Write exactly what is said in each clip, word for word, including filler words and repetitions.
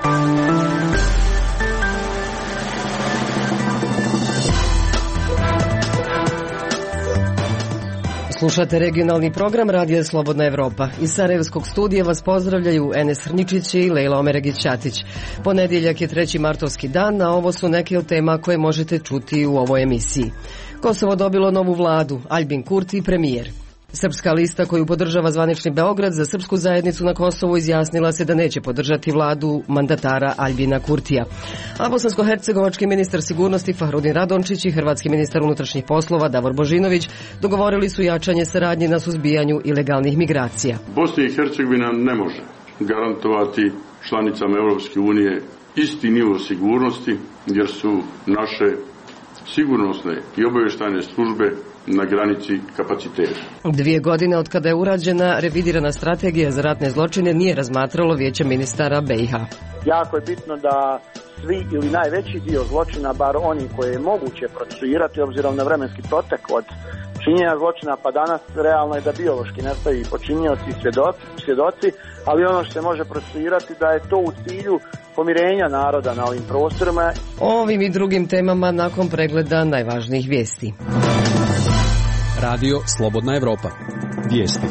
Slušate regionalni program Radija Slobodna Evropa. Iz Sarajevskog studija vas pozdravljaju Enes Hrničić i Lejla Omeregić-Ćatić. Ponedjeljak je treći martovski dan, a ovo su neke od tema koje možete čuti u ovoj emisiji. Kosovo dobilo novu vladu, Aljbin Kurti premijer. Srpska lista koju podržava zvanični Beograd za srpsku zajednicu na Kosovu izjasnila se da neće podržati vladu mandatara Aljbina Kurtija. A bosansko-hercegovački ministar sigurnosti Fahrudin Radončić i hrvatski ministar unutrašnjih poslova Davor Božinović dogovorili su jačanje saradnje na suzbijanju ilegalnih migracija. Bosna i Hercegovina ne može garantovati članicama Europske unije isti nivo sigurnosti jer su naše sigurnosne i obavještajne službe na granici kapaciteta. Dvije godine od kada je urađena revidirana strategija za ratne zločine nije razmatralo Vijeće ministara B i H. Jako je bitno da svi ili najveći dio zločina, bar oni koje je moguće procesuirati obzirom na vremenski protek od činjenja zločina pa danas, realno je da biološki nestaju i počinioci i svjedoci, ali ono što se može procesuirati da je to u cilju pomirenja naroda na ovim prostorima. O ovim i drugim temama nakon pregleda najvažnijih vijesti. Radio Slobodna Evropa. Vijesti.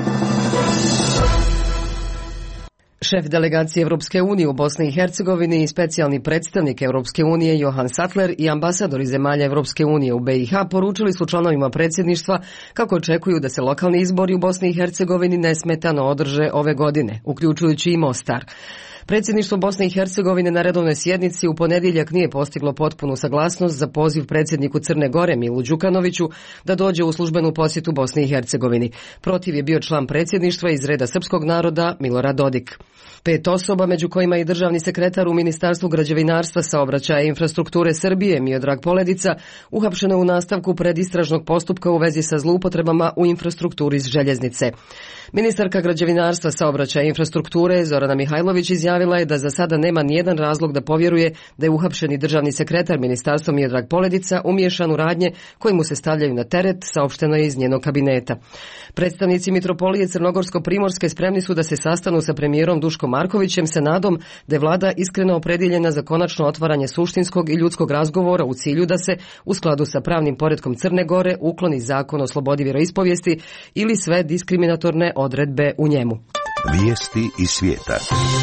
Šef delegacije Europske unije u Bosni i Hercegovini i specijalni predstavnik Europske unije Johan Sattler i ambasadori zemalja Europske unije u B i H poručili su članovima predsjedništva kako očekuju da se lokalni izbori u Bosni i Hercegovini nesmetano održe ove godine, uključujući i Mostar. Predsjedništvo Bosne i Hercegovine na redovnoj sjednici u ponedjeljak nije postiglo potpunu saglasnost za poziv predsjedniku Crne Gore Milu Đukanoviću da dođe u službenu posjetu Bosni i Hercegovini. Protiv je bio član predsjedništva iz reda srpskog naroda Milorad Dodik. Pet osoba, među kojima i državni sekretar u Ministarstvu građevinarstva, saobraćaja i infrastrukture Srbije Miodrag Poledica, uhapšeno u nastavku predistražnog postupka u vezi sa zloupotrebama u infrastrukturi iz željeznice. Ministarka građevinarstva, saobraćaja i infrastrukture Zorana Mihajlović izjavila je da za sada nema nijedan razlog da povjeruje da je uhapšeni državni sekretar ministarstva Miodrag Poledica umiješan u radnje koji mu se stavljaju na teret, saopšteno je iz njenog kabineta. Predstavnici Mitropolije Crnogorsko-Primorske spremni su da se sastanu sa premijerom Duškom Markovićem sa nadom da je vlada iskreno opredjeljena za konačno otvaranje suštinskog i ljudskog razgovora u cilju da se, u skladu sa pravnim poretkom Crne Gore, ukloni zakon o slobodi vjeroispovijesti ili sve diskriminatorne odredbe u njemu. Vijesti iz svijeta.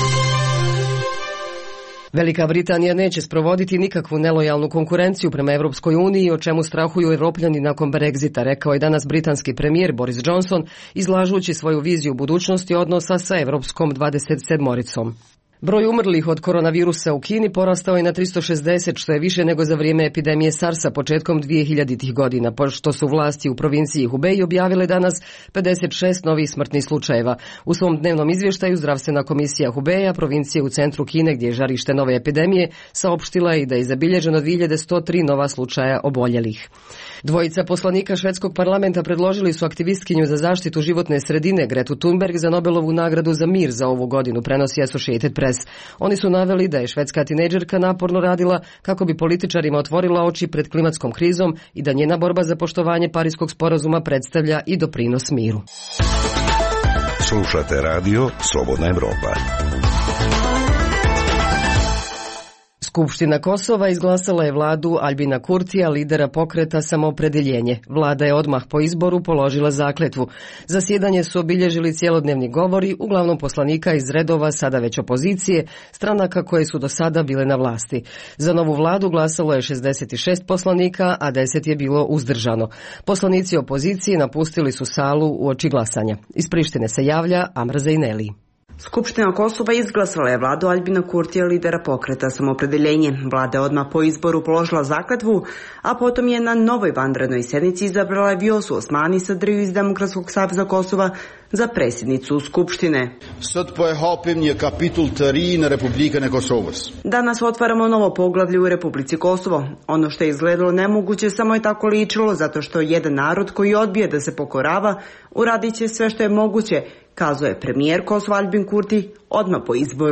Velika Britanija neće sprovoditi nikakvu nelojalnu konkurenciju prema Europskoj uniji, o čemu strahuju Evropljani nakon Brexita, rekao je danas britanski premijer Boris Johnson, izlažući svoju viziju budućnosti odnosa sa Evropskom dvadeset sedmoricom. Broj umrlih od koronavirusa u Kini porastao je na tristo šezdeset, što je više nego za vrijeme epidemije SARS-a početkom dvije hiljaditih godina, pošto su vlasti u provinciji Hubei objavile danas pedeset šest novih smrtnih slučajeva. U svom dnevnom izvještaju zdravstvena komisija Hubeja, provincije u centru Kine gdje je žarište nove epidemije, saopštila je da je zabilježeno dvije hiljade sto tri nova slučaja oboljelih. Dvojica poslanika švedskog parlamenta predložili su aktivistkinju za zaštitu životne sredine Gretu Thunberg za Nobelovu nagradu za mir za ovu godinu, prenosi Associated Press. Oni su naveli da je švedska tinejdžerka naporno radila kako bi političarima otvorila oči pred klimatskom krizom i da njena borba za poštovanje Pariskog sporazuma predstavlja i doprinos miru. Slušate radio Slobodna Evropa. Skupština Kosova izglasala je vladu Aljbina Kurtija, lidera pokreta Samoopredjeljenje. Vlada je odmah po izboru položila zakletvu. Zasjedanje su obilježili cjelodnevni govori, uglavnom poslanika iz redova sada već opozicije, stranaka koje su do sada bile na vlasti. Za novu vladu glasalo je šezdeset šest poslanika, a deset je bilo uzdržano. Poslanici opozicije napustili su salu uoči glasanja. Iz Prištine se javlja Amr Zejneli. Skupština Kosova izglasala je vladu Aljbina Kurtija, lidera pokreta Samoopredjeljenje. Vlada je odmah po izboru položila zakletvu, a potom je na novoj vanrednoj sjednici izabrala Vjosu Osmani Sadriju iz Demokratskog saveza Kosova za predsjednicu Skupštine. Danas otvaramo novo poglavlje u Republici Kosovo. Ono što je izgledalo nemoguće samo je tako ličilo, zato što jedan narod koji odbije da se pokorava uradit će sve što je moguće, kazao je premijer Kosova Aljbin Kurti odmah po izboru.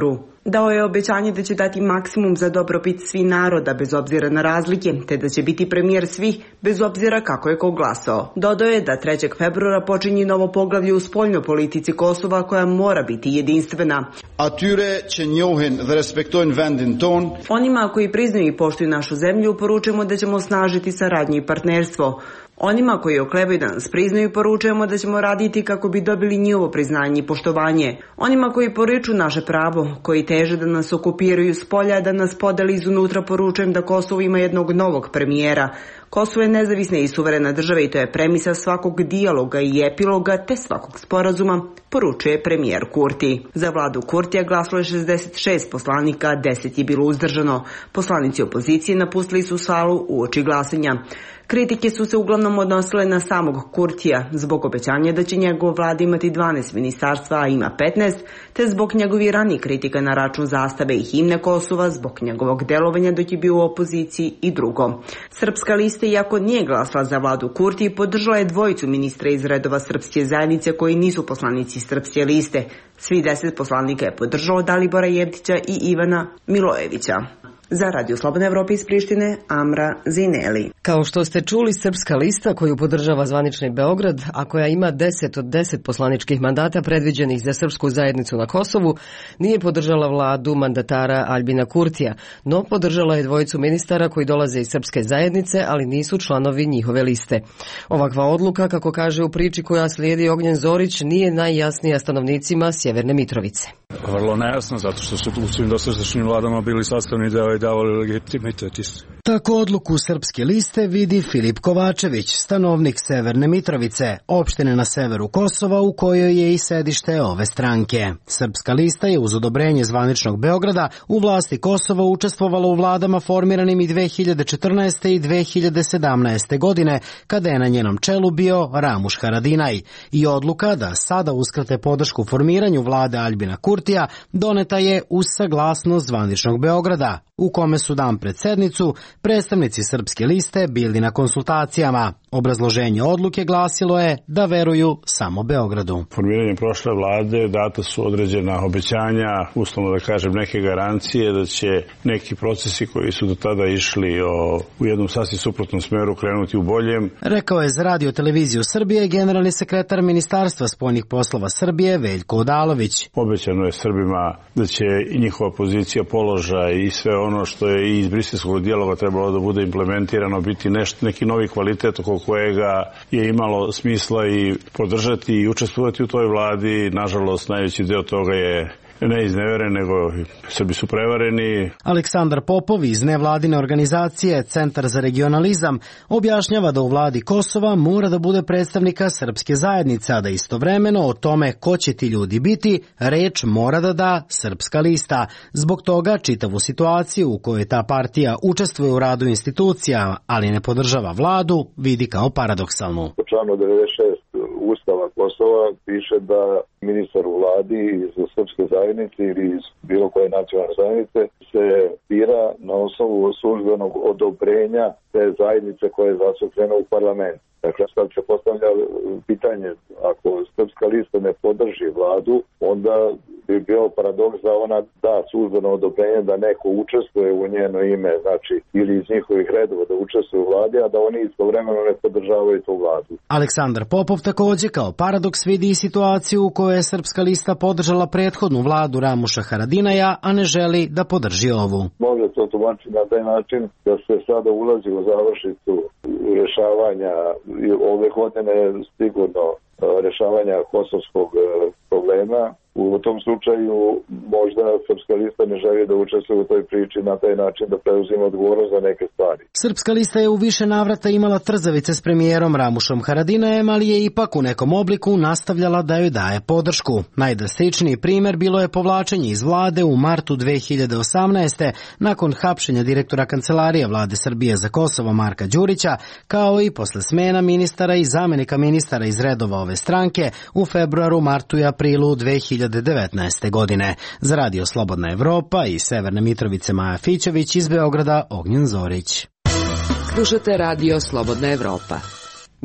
Dao je obećanje da će dati maksimum za dobrobit svih naroda bez obzira na razlike, te da će biti premijer svih bez obzira kako je ko glasao. Dodao je da trećeg februara počinje novo poglavlje u spoljnoj politici Kosova koja mora biti jedinstvena. Atyre që njohin dhe respektojnë vendin ton. Onima koji priznaju i poštuju našu zemlju poručujemo da ćemo osnažiti saradnju i partnerstvo. Onima koji oklevaju da nas priznaju poručujemo da ćemo raditi kako bi dobili njihovo priznanje i poštovanje. Onima koji poriču naše pravo, koji teže da nas okupiraju s polja, da nas podeli izunutra, poručujem da Kosovo ima jednog novog premijera. Kosovo je nezavisna i suverena država i to je premisa svakog dijaloga i epiloga te svakog sporazuma, poručuje premijer Kurti. Za vladu Kurtija glasalo je šezdeset šest poslanika, deset je bilo uzdržano. Poslanici opozicije napustili su salu uoči glasanja. Kritike su se uglavnom odnosile na samog Kurtija zbog obećanja da će njegova vlada imati dvanaest ministarstva, a ima petnaest, te zbog njegovih ranijih kritika na račun zastave i himne Kosova, zbog njegovog delovanja dok je bio u opoziciji i drugo. Srpska lista, iako nije glasala za vladu Kurti, podržala je dvojicu ministra iz redova srpske zajednice koji nisu poslanici Srpske liste. Svi deset poslanika je podržalo Dalibora Jevtića i Ivana Milojevića. Za Radio Slobodna Evropa iz Prištine, Amra Zineli. Kao što ste čuli, Srpska lista koju podržava zvanični Beograd, a koja ima deset od deset poslaničkih mandata predviđenih za srpsku zajednicu na Kosovu, nije podržala vladu mandatara Aljbina Kurtija, no podržala je dvojicu ministara koji dolaze iz srpske zajednice, ali nisu članovi njihove liste. Ovakva odluka, kako kaže u priči koja slijedi Ognjen Zorić, nije najjasnija stanovnicima Sjeverne Mitrovice. Vrlo nejasno, zato što su u svim dosadašnjim vladama bili sastavni deo i davali legitimitet. Tako odluku Srpske liste vidi Filip Kovačević, stanovnik Severne Mitrovice, opštine na severu Kosova u kojoj je i sedište ove stranke. Srpska lista je uz odobrenje zvaničnog Beograda u vlasti Kosova učestvovala u vladama formiranim i dve hiljade četrnaeste. i dve hiljade sedamnaeste. godine, kada je na njenom čelu bio Ramuš Haradinaj. I odluka da sada uskrate podršku formiranju vlade Aljbina Kurtija doneta je uz saglasnost zvaničnog Beograda, u kome su dan pred sednicu predstavnici Srpske liste bili na konsultacijama. Obrazloženje odluke glasilo je da veruju samo Beogradu. Formiranjem prošle vlade data su određena obećanja, uslovno da kažem neke garancije da će neki procesi koji su do tada išli o, u jednom sasvim suprotnom smeru krenuti u boljem. Rekao je za Radio televiziju Srbije generalni sekretar Ministarstva spoljnih poslova Srbije Veljko Odalović. Obećano je Srbima da će i njihova pozicija, položaj i sve ono što je i iz briselskog dijaloga trebalo da bude implementirano biti nešto, neki novi kvalitet oko kojega je imalo smisla i podržati i učestvovati u toj vladi. Nažalost, najveći deo toga je ne izneveren, nego Srbi su prevareni. Aleksandar Popov iz nevladine organizacije Centar za regionalizam objašnjava da u vladi Kosova mora da bude predstavnika srpske zajednice, a da istovremeno o tome ko će ti ljudi biti, reč mora da da Srpska lista. Zbog toga čitavu situaciju u kojoj ta partija učestvuje u radu institucija, ali ne podržava vladu, vidi kao paradoksalnu. Po članu devedeset šest Ustava Kosova piše da ministar u vladi iz srpske zajednice ili iz bilo koje nacionalne zajednice se bira na osnovu službenog odobrenja te zajednice koja je zastupljena u parlamentu. Dakle, sad se postavlja pitanje, ako Srpska lista ne podrži vladu, onda bi bio paradoks da ona da službeno odobrenje da neko učestvuje u njeno ime, znači ili iz njihovih redova da učestvuje u vladi, a da oni istovremeno ne podržavaju tu vladu. Aleksandar Popov takođe kao paradoks vidi i situaciju u kojoj je Srpska lista podržala prethodnu vladu Ramuša Haradinaja, a ne želi da podrži ovu. Može to tumačiti na taj način da se sada ulazi u završnicu rešavanja ove godine sigurno rešavanja kosovskog problema. U tom slučaju možda Srpska lista ne želi da učestvuje u toj priči na taj način da preuzima odgovornost za neke stvari. Srpska lista je u više navrata imala trzavice s premijerom Ramušom Haradinajem, ali je ipak u nekom obliku nastavljala da joj daje podršku. Najdrastičniji primer bilo je povlačenje iz vlade u martu dve hiljade osamnaeste. nakon hapšenja direktora Kancelarije vlade Srbije za Kosovo Marka Đurića, kao i posle smena ministara i zamenika ministara iz redova ove stranke u februaru, martu i aprilu dve hiljade devetnaeste. godine. Za Radio Slobodna Evropa i Severne Mitrovice Maja Fićević, iz Beograda Ognjen Zorić. Slušate Radio Slobodna Evropa.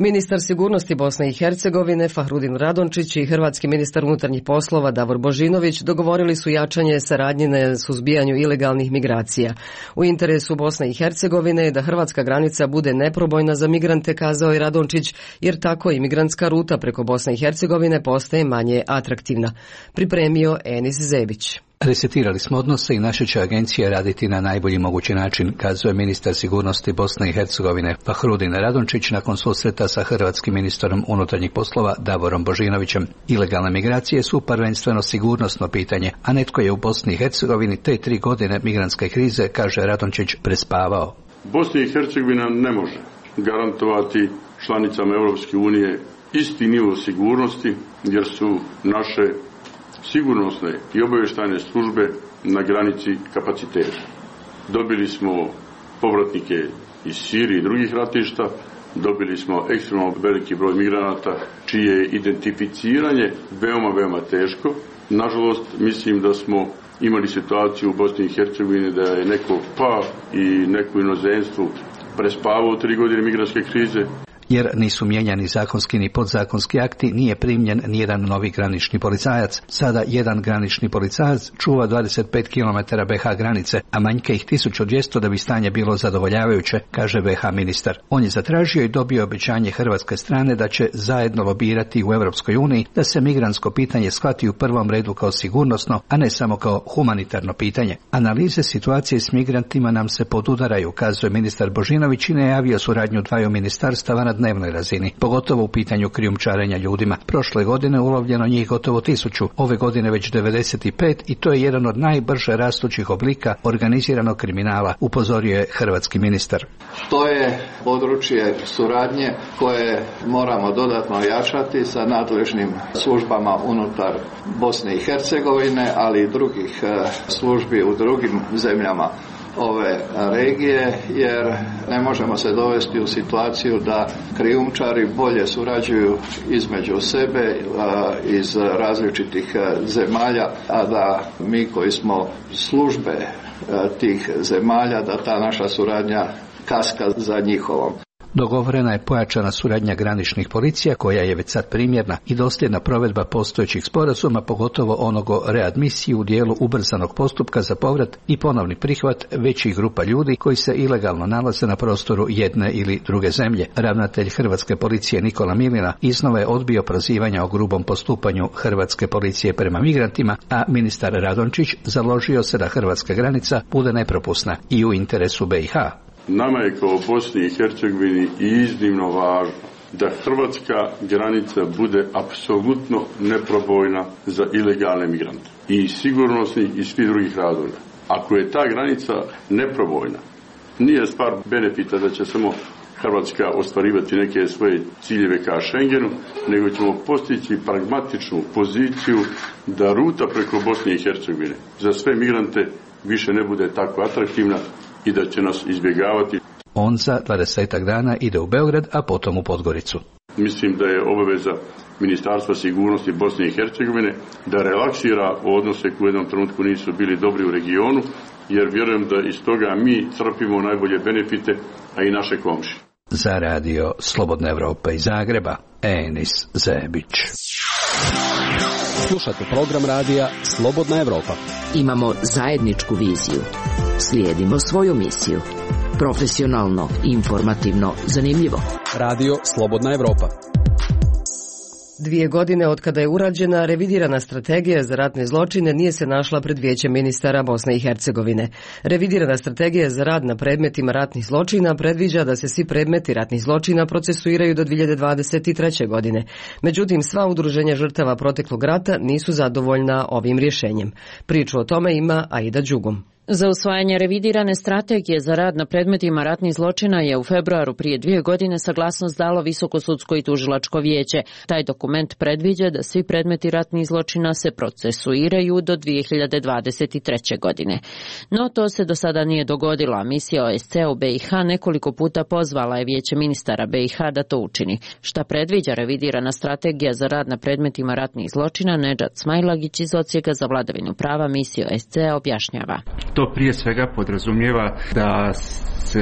Ministar sigurnosti Bosne i Hercegovine Fahrudin Radončić i hrvatski ministar unutarnjih poslova Davor Božinović dogovorili su jačanje saradnje na suzbijanju ilegalnih migracija. U interesu Bosne i Hercegovine je da hrvatska granica bude neprobojna za migrante, kazao je Radončić, jer tako imigrantska ruta preko Bosne i Hercegovine postaje manje atraktivna. Pripremio Enis Zebić. Resetirali smo odnose i naša će agencija raditi na najbolji mogući način, kazuje ministar sigurnosti Bosne i Hercegovine Fahrudin Radončić nakon susreta sa hrvatskim ministrom unutarnjih poslova Davorom Božinovićem. Ilegalne migracije su prvenstveno sigurnosno pitanje, a netko je u Bosni i Hercegovini te tri godine migrantske krize, kaže Radončić, prespavao. Bosna i Hercegovina ne može garantovati članicama Europske unije isti nivo sigurnosti, jer su naše sigurnosne i obavještajne službe na granici kapaciteta. Dobili smo povratnike iz Sirije i drugih ratišta, dobili smo ekstremno veliki broj migranata čije je identificiranje veoma, veoma teško. Nažalost, mislim da smo imali situaciju u Bosni i Hercegovini da je neko pa i neko inozemstvu prespavao tri godine migrantske krize. Jer nisu mijenjani zakonski ni podzakonski akti, nije primljen nijedan novi granični policajac. Sada jedan granični policajac čuva dvadeset pet kilometara be ha granice, a manjka ih tisuću dvjesto da bi stanje bilo zadovoljavajuće, kaže be ha ministar. On je zatražio i dobio obećanje hrvatske strane da će zajedno lobirati u Europskoj uniji da se migrantsko pitanje shvati u prvom redu kao sigurnosno, a ne samo kao humanitarno pitanje. Analize situacije s migrantima nam se podudaraju, kazuje ministar Božinović i najavio suradnju dvaju ministarstava na dnevnoj razini, pogotovo u pitanju krijumčarenja ljudima. Prošle godine ulovljeno njih gotovo tisuću, ove godine već devedeset pet i to je jedan od najbrže rastućih oblika organiziranog kriminala, upozorio je hrvatski ministar. To je područje suradnje koje moramo dodatno jačati sa nadležnim službama unutar Bosne i Hercegovine, ali i drugih službi u drugim zemljama ove regije, jer ne možemo se dovesti u situaciju da krijumčari bolje surađuju između sebe iz različitih zemalja, a da mi koji smo službe tih zemalja, da ta naša suradnja kaska za njihovom. Dogovorena je pojačana suradnja graničnih policija koja je već sad primjerna i dosljedna provedba postojećih sporazuma, pogotovo onog o readmisiji u dijelu ubrzanog postupka za povrat i ponovni prihvat većih grupa ljudi koji se ilegalno nalaze na prostoru jedne ili druge zemlje. Ravnatelj hrvatske policije Nikola Milina iznova je odbio prozivanja o grubom postupanju hrvatske policije prema migrantima, a ministar Radončić založio se da hrvatska granica bude nepropusna i u interesu be i ha. Nama je kao Bosni i Hercegovini iznimno važno da hrvatska granica bude apsolutno neprobojna za ilegalne migrante i sigurnosnih i svih drugih razloga. Ako je ta granica neprobojna, nije stvar benefita da će samo Hrvatska ostvarivati neke svoje ciljeve ka Schengenu, nego ćemo postići pragmatičnu poziciju da ruta preko Bosne i Hercegovine za sve migrante više ne bude tako atraktivna i da će nas izbjegavati. On za dvadesetak dana ide u Beograd, a potom u Podgoricu. Mislim da je obaveza Ministarstva sigurnosti Bosne i Hercegovine da relaksira odnose koji u jednom trenutku nisu bili dobri u regionu, jer vjerujem da iz toga mi crpimo najbolje benefite, a i naše komšije. Za radio Slobodna Evropa iz Zagreba, Enis Zebić. Slušate program radija Slobodna Evropa. Imamo zajedničku viziju. Slijedimo svoju misiju. Profesionalno, informativno, zanimljivo. Radio Slobodna Evropa. Dvije godine od kada je urađena revidirana strategija za ratne zločine nije se našla pred Vijećem ministara Bosne i Hercegovine. Revidirana strategija za rad na predmetima ratnih zločina predviđa da se svi predmeti ratnih zločina procesuiraju do dvije hiljade dvadeset treće. godine. Međutim, sva udruženja žrtava proteklog rata nisu zadovoljna ovim rješenjem. Priču o tome ima Aida Đugum. Za usvajanje revidirane strategije za rad na predmetima ratnih zločina je u februaru prije dvije godine saglasnost dalo Visoko sudsko i tužilačko vijeće. Taj dokument predviđa da svi predmeti ratnih zločina se procesuiraju do dvije hiljade dvadeset treće. godine. No to se do sada nije dogodilo. Misija o es ce u be i ha nekoliko puta pozvala je Vijeće ministara be i ha da to učini. Šta predviđa revidirana strategija za rad na predmetima ratnih zločina, Nedžad Smajlagić iz Odsjeka za vladavinu prava misije o es ce objašnjava. To To prije svega podrazumijeva da se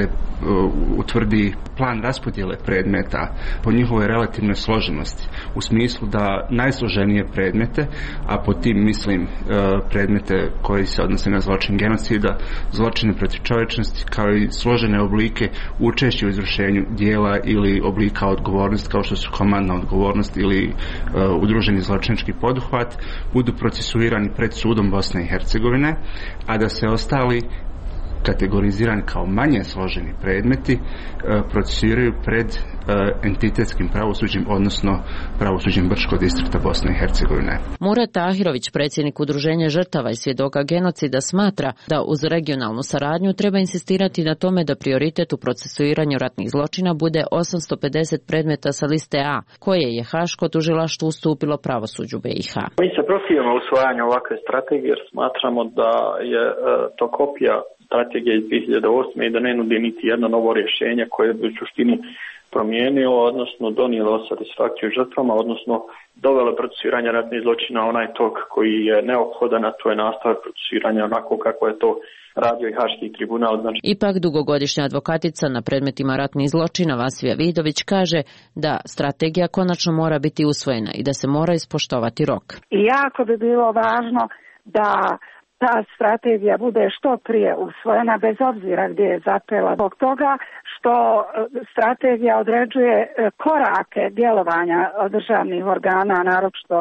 utvrdi plan raspodjele predmeta po njihovoj relativnoj složenosti, u smislu da najsloženije predmete, a po tim mislim predmete koji se odnose na zločin genocida, zločine protiv čovječnosti, kao i složene oblike učešća u izvršenju dijela ili oblika odgovornosti, kao što su komandna odgovornost ili udruženi zločinački poduhvat, budu procesuirani pred sudom Bosne i Hercegovine, a da se ostali kategorizirani kao manje složeni predmeti procesuiraju pred entitetskim pravosuđem, odnosno pravosuđem Brčkog distrikta Bosne i Hercegovine. Murat Tahirović, predsjednik Udruženja žrtava i svjedoka genocida, smatra da uz regionalnu saradnju treba insistirati na tome da prioritet u procesuiranju ratnih zločina bude osamsto pedeset predmeta sa liste A, koje je Haško tužilaštvo ustupilo pravosuđu B i H. Mi se protivimo usvajanju ovakve strategije jer smatramo da je to kopija strategije iz dvije hiljade osme i da ne nudi niti jedno novo rješenje koje bi u suštini promijenilo, odnosno donijelo satisfakciju žrtvama, odnosno dovelo procesuiranje ratnih zločina onaj tok koji je neophodan, a to je nastavak procesuiranja onako kako je to radio i Haški tribunal. Znači... Ipak dugogodišnja advokatica na predmetima ratnih zločina Vasvija Vidović kaže da strategija konačno mora biti usvojena i da se mora ispoštovati rok. I jako bi bilo važno da ta strategija bude što prije usvojena, bez obzira gdje je zapela, zbog toga što strategija određuje korake djelovanja državnih organa, naročito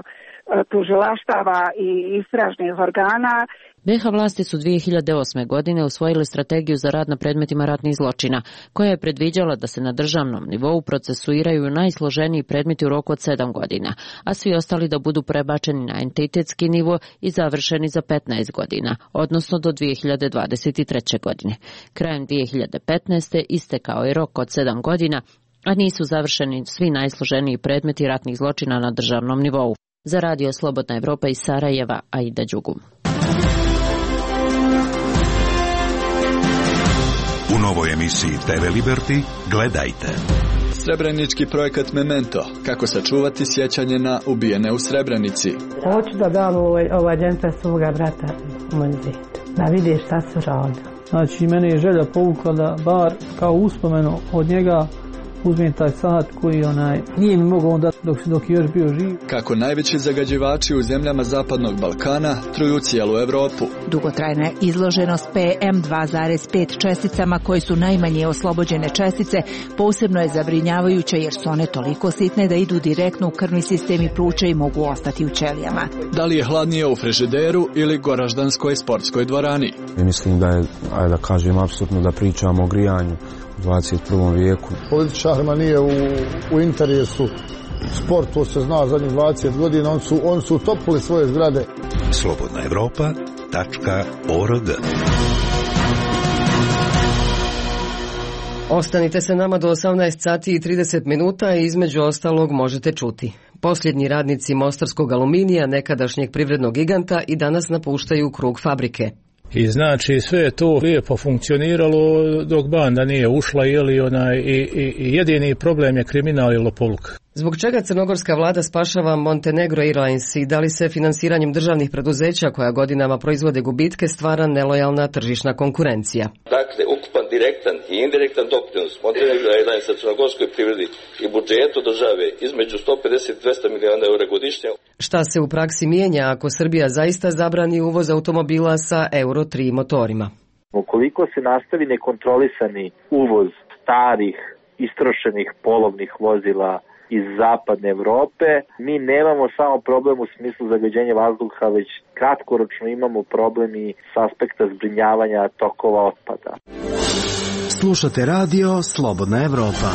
tužilaštava i istražnih organa. B i H vlasti su dvije hiljade osme. godine usvojili strategiju za rad na predmetima ratnih zločina, koja je predviđala da se na državnom nivou procesuiraju najsloženiji predmeti u roku od sedam godina, a svi ostali da budu prebačeni na entitetski nivo i završeni za petnaest godina, odnosno do dvije hiljade dvadeset treće. godine. Krajem dvije hiljade petnaeste. istekao je rok od sedam godina, a nisu završeni svi najsloženiji predmeti ratnih zločina na državnom nivou. Za Radio Slobodna Evropa iz Sarajeva, Aida Đugum. U novoj emisiji T V Liberty gledajte. Srebrenički projekat Memento. Kako sačuvati sjećanje na ubijene u Srebrenici. Hoću da dam ovaj, ovaj džemper svoga brata muzej. Da vidi šta su radili. Znači, mene je želja povukla da bar kao uspomenu od njega uzmem taj sat koji onaj nije mi mogao onda dok, dok je još bio živ. Kako najveći zagađivači u zemljama Zapadnog Balkana truju cijelu Evropu. Dugotrajna izloženost P M dva zarez pet česticama, koje su najmanje oslobođene čestice, posebno je zabrinjavajuća jer su one toliko sitne da idu direktno u krvni sistem i pluća i mogu ostati u ćelijama. Da li je hladnije u frižideru ili Goraždanskoj sportskoj dvorani? Mislim da je, ajde da kažem, apsolutno da pričamo o grijanju u dvadeset prvom vijeku. Političarima nije u, u interesu sport, to se zna zadnjih dvadeset godina, on su, on su utopili svoje zgrade. Slobodna Evropa tačka org. Ostanite se nama do osamnaest sati i trideset minuta i između ostalog možete čuti. Posljednji radnici Mostarskog aluminija, nekadašnjeg privrednog giganta, i danas napuštaju krug fabrike. I znači sve je to lijepo funkcioniralo dok banda nije ušla, jeli onaj, i, i, i jedini problem je kriminal i lopovluk. Zbog čega crnogorska vlada spašava Montenegro Airlines i da li se finansiranjem državnih preduzeća koja godinama proizvode gubitke stvara nelojalna tržišna konkurencija? Dakle, ukupan direktan i indirektan doprinos Montenegro Airlinesa crnogorskoj privredi i budžetu države između sto pedeset do dvjesto miliona eura godišnje. Šta se u praksi mijenja ako Srbija zaista zabrani uvoz automobila sa Euro tri motorima? Ukoliko se nastavi nekontrolisani uvoz starih, istrošenih polovnih vozila iz zapadne Evrope, mi nemamo samo problem u smislu zagađenja vazduha, već kratkoročno imamo problem i s aspekta zbrinjavanja tokova otpada. Slušate radio Slobodna Evropa.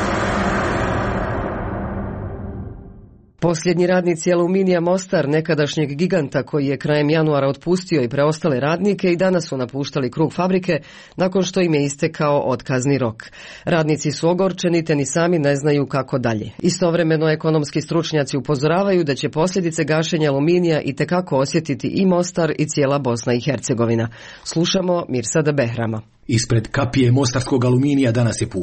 Posljednji radnici Aluminija Mostar, nekadašnjeg giganta koji je krajem januara otpustio i preostale radnike, i danas su napuštali krug fabrike nakon što im je istekao otkazni rok. Radnici su ogorčeni te ni sami ne znaju kako dalje. Istovremeno ekonomski stručnjaci upozoravaju da će posljedice gašenja Aluminija itekako osjetiti i Mostar i cijela Bosna i Hercegovina. Slušamo Mirsada Behrama. Ispred kapije Mostarskog Aluminija danas je pusto.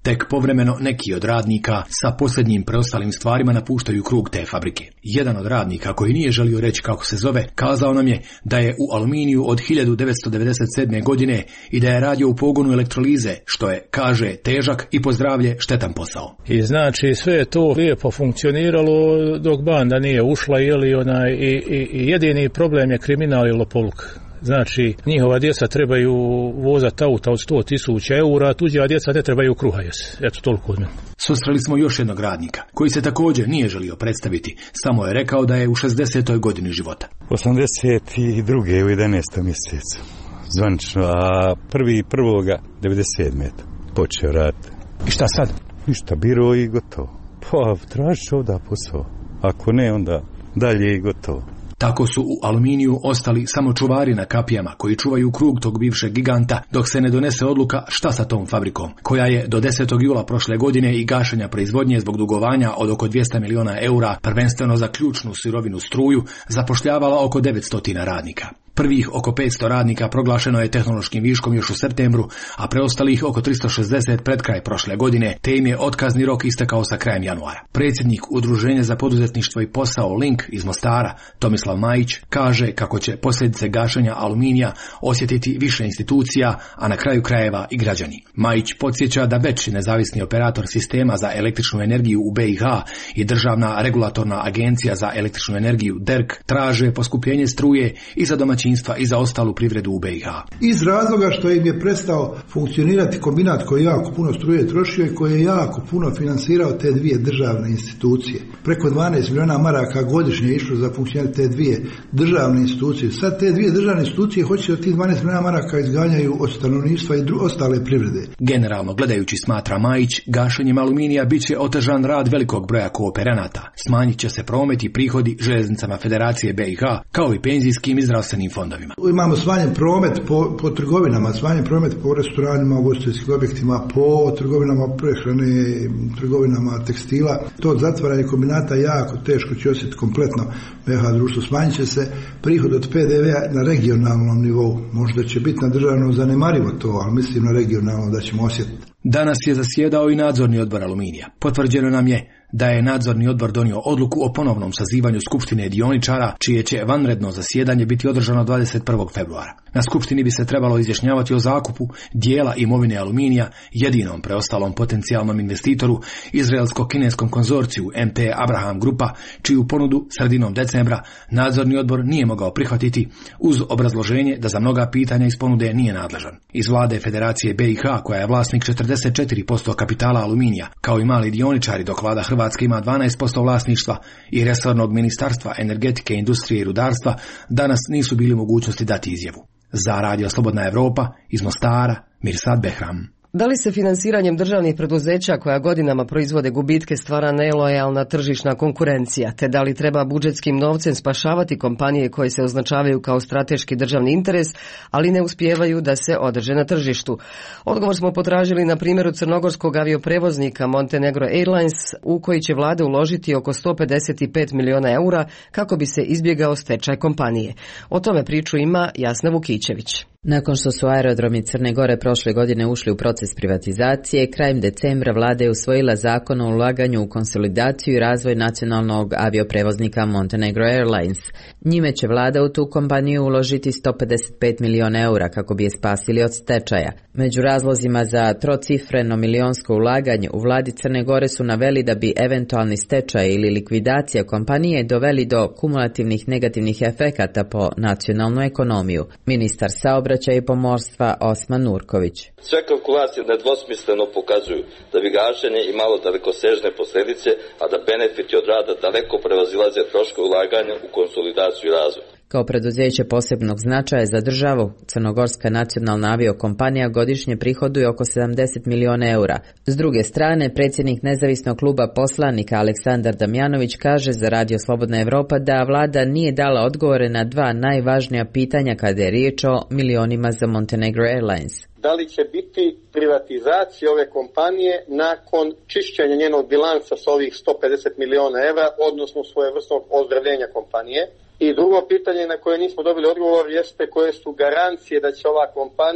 Tek povremeno neki od radnika sa posljednjim preostalim stvarima napuštaju krug te fabrike. Jedan od radnika, koji nije želio reći kako se zove, kazao nam je da je u Aluminiju od hiljadu devetsto devedeset sedme. godine i da je radio u pogonu elektrolize, što je, kaže, težak i po zdravlje štetan posao. I znači sve je to lijepo funkcioniralo dok banda nije ušla, jeli, onaj, i, i, i jedini problem je kriminal i lopovluk. Znači, njihova djeca trebaju vozati auta od sto tisuća eura, a tuđa djeca ne trebaju kruha jes. Eto, toliko od mene. Susreli smo još jednog radnika, koji se također nije želio predstaviti, samo je rekao da je u šezdesetoj godini života. osamdeset druge u jedanaestom mjesecu, zvanično, a prvi prvoga devedeset sedme počeo raditi. I šta sad? Ništa, biro i gotovo. Pa, tražiš ovdje posao. Ako ne, onda dalje i gotovo. Tako su u Aluminiju ostali samo čuvari na kapijama koji čuvaju krug tog bivšeg giganta dok se ne donese odluka šta sa tom fabrikom, koja je do desetog jula prošle godine i gašenja proizvodnje zbog dugovanja od oko dvjesto miliona eura, prvenstveno za ključnu sirovinu struju, zapošljavala oko devetsto radnika. Prvih oko petsto radnika proglašeno je tehnološkim viškom još u septembru, a preostalih oko tristo šezdeset pred kraj prošle godine, te im je otkazni rok istekao sa krajem januara. Predsjednik Udruženja za poduzetništvo i posao Link iz Mostara, Tomislav Majić, kaže kako će posljedice gašenja Aluminija osjetiti više institucija, a na kraju krajeva i građani. Majić podsjeća da Beč, nezavisni operator sistema za električnu energiju u B i H i Državna regulatorna agencija za električnu energiju D E R K traže poskupljenje struje i za domaći i za ostalu privredu u B i H. Iz razloga što im je prestao funkcionirati kombinat koji jako puno struje trošio i koji je jako puno finansirao te dvije državne institucije. Preko dvanaest miliona maraka godišnje je išlo za funkcionirati te dvije državne institucije. Sad te dvije državne institucije hoće da ti dvanaest miliona maraka izganjaju od stanovništva i dru- ostale privrede. Generalno gledajući, smatra Majić, gašenjem Aluminija bit će otežan rad velikog broja kooperanata. Smanjit će se promet i prihodi željeznicama Federacije B i H, kao i penzijskim i zdravstvenim fondovima. Imamo smanjen promet po, po trgovinama, smanjen promet po restoranima, ugostiteljskim objektima, po trgovinama prehrane, trgovinama tekstila. To zatvaranje kombinata jako teško će osjetiti kompletno B i H društvo. Smanjit će se prihod od P D V-a na regionalnom nivou. Možda će biti na državnom zanemarivo to, ali mislim na regionalnom da ćemo osjetiti. Danas je zasjedao i nadzorni odbor Aluminija. Potvrđeno nam je da je nadzorni odbor donio odluku o ponovnom sazivanju skupštine dioničara, čije će vanredno zasjedanje biti održano dvadeset prvog februara. Na skupštini bi se trebalo izjašnjavati o zakupu dijela imovine Aluminija jedinom preostalom potencijalnom investitoru, izraelsko-kineskom konzorciju M T Abraham Grupa, čiju ponudu sredinom decembra nadzorni odbor nije mogao prihvatiti uz obrazloženje da za mnoga pitanja iz ponude nije nadležan. Iz vlade Federacije B i H, koja je vlasnik četrdeset četiri posto kapitala Aluminija, kao i mali dioničari, dok vlada Hrvatska ima dvanaest posto vlasništva, i resornog ministarstva energetike, industrije i rudarstva, danas nisu bili u mogućnosti dati izjavu. Za Radio Slobodna Evropa iz Mostara, Mirsad Behram. Da li se finansiranjem državnih preduzeća koja godinama proizvode gubitke stvara nelojalna tržišna konkurencija, te da li treba budžetskim novcem spašavati kompanije koje se označavaju kao strateški državni interes, ali ne uspijevaju da se održe na tržištu? Odgovor smo potražili na primjeru crnogorskog avioprevoznika Montenegro Airlines, u koji će vlada uložiti oko sto pedeset pet miliona eura kako bi se izbjegao stečaj kompanije. O tome priču ima Jasna Vukićević. Nakon što su aerodromi Crne Gore prošle godine ušli u proces privatizacije, krajem decembra vlada je usvojila zakon o ulaganju u konsolidaciju i razvoj nacionalnog avioprevoznika Montenegro Airlines. Njime će vlada u tu kompaniju uložiti sto pedeset pet miliona eura kako bi je spasili od stečaja. Među razlozima za trocifreno milionsko ulaganje u vladi Crne Gore su naveli da bi eventualni stečaj ili likvidacija kompanije doveli do kumulativnih negativnih efekata po nacionalnu ekonomiju. Ministar saobraćaja i pomorstva Osman Nurković. Sve kalkulacije nedvosmisleno pokazuju da bi gašenje imalo dalekosežne posljedice, a da benefiti od rada daleko prevazilaze troškove ulaganja u konsolidaciju i razvoj. Kao preduzeće posebnog značaja za državu, Crnogorska nacionalna aviokompanija godišnje prihoduje oko sedamdeset miliona eura. S druge strane, predsjednik nezavisnog kluba poslanika Aleksandar Damjanović kaže za Radio Slobodna Evropa da vlada nije dala odgovore na dva najvažnija pitanja kada je riječ o milionima za Montenegro Airlines. Da li će biti privatizacija ove kompanije nakon čišćenja njenog bilansa sa ovih sto pedeset miliona evra, odnosno svojevrsnog ozdravljenja kompanije? I drugo pitanje na koje nismo dobili odgovor jeste koje su garancije da će ova kompanija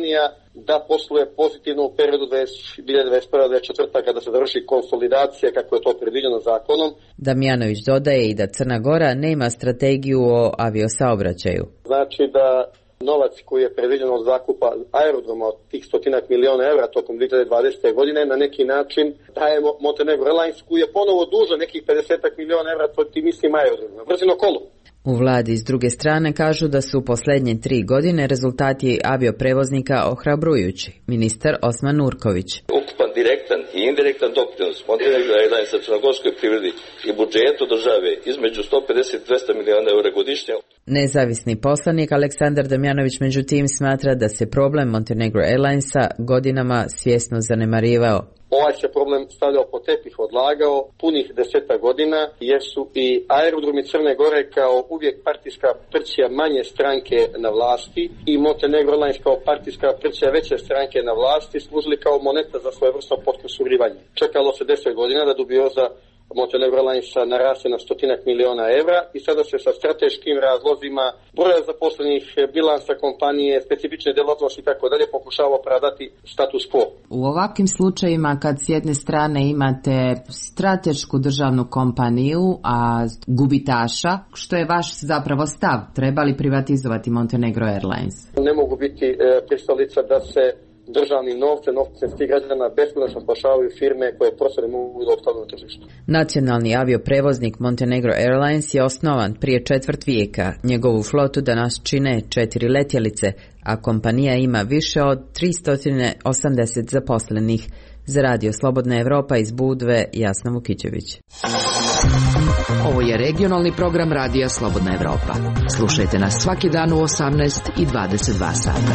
da posluje pozitivno u periodu dvije hiljade dvadeset prve do dvadeset četvrte kada se završi konsolidacija kako je to predviđeno zakonom. Damjanović dodaje i da Crna Gora nema strategiju o aviosaobraćaju. Znači da novac koji je predviđen od zakupa aerodroma od tih stotinak miliona evra tokom dvije hiljade dvadesete godine na neki način daje Montenegro Airlines koji je ponovo dužan nekih pedeset miliona evra tim istim aerodromima. Brzino kolo. U vladi s druge strane kažu da su u posljednje tri godine rezultati avioprevoznika ohrabrujući. Ministar Osman Nurković. Ukupan direktan i indirektan doprinos Montenegro Airlinesa crnogorskoj privredi i budžetu države između sto pedeset do dvesta miliona eura godišnje. Nezavisni poslanik Aleksandar Damjanović međutim smatra da se problem Montenegro Airlinesa godinama svjesno zanemarivao. Ovaj se problem stavljao po tepih, odlagao punih deseta godina jer su i aerodromi Crne Gore kao uvijek partijska prćija manje stranke na vlasti i Montenegro Airlines kao partijska prćija veće stranke na vlasti služili kao moneta za svojevrsno potkusurivanje. Čekalo se deset godina da dubioza Montenegro Airlinesa naraste na stotinak miliona evra i sada se sa strateškim razlozima, broja zaposlenih, bilansa kompanije, specifične djelatnosti i tako dalje pokušava opravdati status quo. U ovakvim slučajima kad s jedne strane imate stratešku državnu kompaniju, a gubitaša, što je vaš zapravo stav? Treba li privatizovati Montenegro Airlines? Ne mogu biti e, pristalica da se državnim novcem, novcem svih građana beskonačno spašavaju firme koje prosto ne mogu da opstanu na tržištu. Nacionalni avioprevoznik Montenegro Airlines je osnovan prije četvrt vijeka. Njegovu flotu danas čine četiri letjelice, a kompanija ima više od tristo osamdeset zaposlenih. Za Radio Slobodna Evropa iz Budve, Jasna Vukićević. Ovo je regionalni program Radija Slobodna Evropa. Slušajte nas svaki dan u osamnaest i dvadeset dva sata.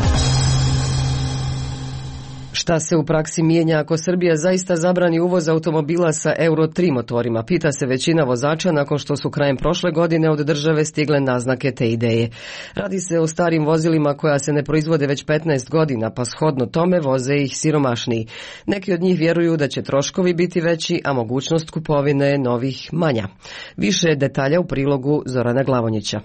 Šta se u praksi mijenja ako Srbija zaista zabrani uvoz automobila sa Euro tri motorima? Pita se većina vozača nakon što su krajem prošle godine od države stigle naznake te ideje. Radi se o starim vozilima koja se ne proizvode već petnaest godina, pa shodno tome voze ih siromašniji. Neki od njih vjeruju da će troškovi biti veći, a mogućnost kupovine novih manja. Više detalja u prilogu Zorana Glavonjića.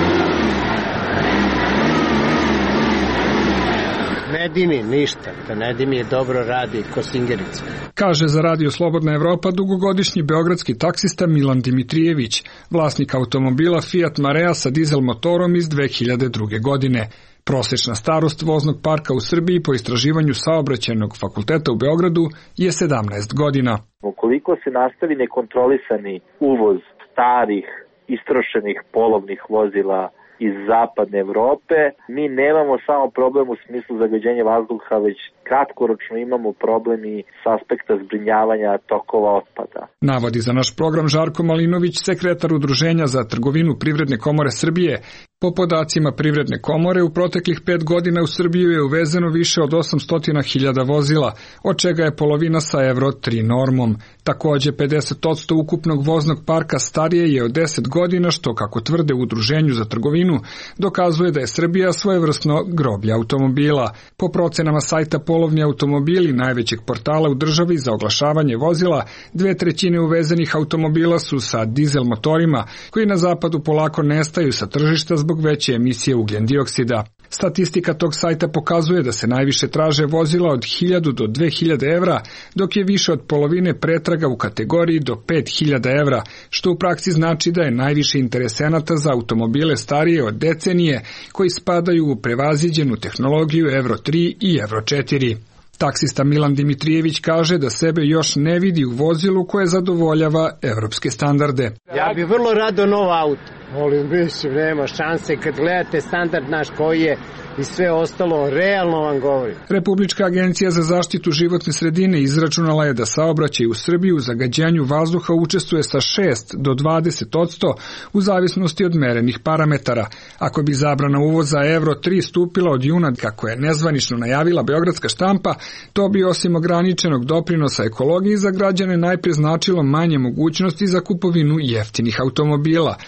Ne dimi ništa, to ne dimi je dobro radi ko singerica. Kaže za Radio Slobodna Evropa dugogodišnji beogradski taksista Milan Dimitrijević, vlasnik automobila Fiat Marea sa dizel motorom iz dve hiljade druge. godine. Prosječna starost voznog parka u Srbiji po istraživanju Saobraćajnog fakulteta u Beogradu je sedamnaest godina. Ukoliko se nastavi nekontrolisani uvoz starih, istrošenih polovnih vozila iz zapadne Evrope, mi nemamo samo problem u smislu zagađenja vazduha, već kratkoročno imamo problem i s aspekta zbrinjavanja tokova otpada. Navodi za naš program Žarko Malinović, sekretar Udruženja za trgovinu Privredne komore Srbije. Po podacima Privredne komore, u proteklih pet godina u Srbiju je uvezeno više od osamsto hiljada vozila, od čega je polovina sa Euro tri normom. Takođe, pedeset posto ukupnog voznog parka starije je od deset godina, što, kako tvrde u Udruženju za trgovinu, dokazuje da je Srbija svojevrsno groblje automobila. Po procenama sajta Polovni automobili, najvećeg portala u državi za oglašavanje vozila, dve trećine uvezenih automobila su sa dizel motorima, koji na zapadu polako nestaju sa tržišta zbog veće emisije ugljen dioksida. Statistika tog sajta pokazuje da se najviše traže vozila od hiljadu do dve hiljade evra, dok je više od polovine pretraga u kategoriji do pet hiljada evra, što u praksi znači da je najviše interesenata za automobile starije od decenije, koji spadaju u prevaziđenu tehnologiju Euro tri i Euro četiri. Taksista Milan Dimitrijević kaže da sebe još ne vidi u vozilu koje zadovoljava evropske standarde. Ja bi vrlo rado nov auto. Molim, mislim, nema šanse kad gledate standard naš koji je i sve ostalo, realno vam govorim. Republička agencija za zaštitu životne sredine izračunala je da saobraćaj u Srbiji u zagađenju vazduha učestvuje sa šest do dvadeset posto u zavisnosti od merenih parametara. Ako bi zabrana uvoza Euro tri stupila od juna, kako je nezvanično najavila beogradska štampa, to bi osim ograničenog doprinosa ekologiji za građane najprije značilo manje mogućnosti za kupovinu jeftinih automobila. Žarko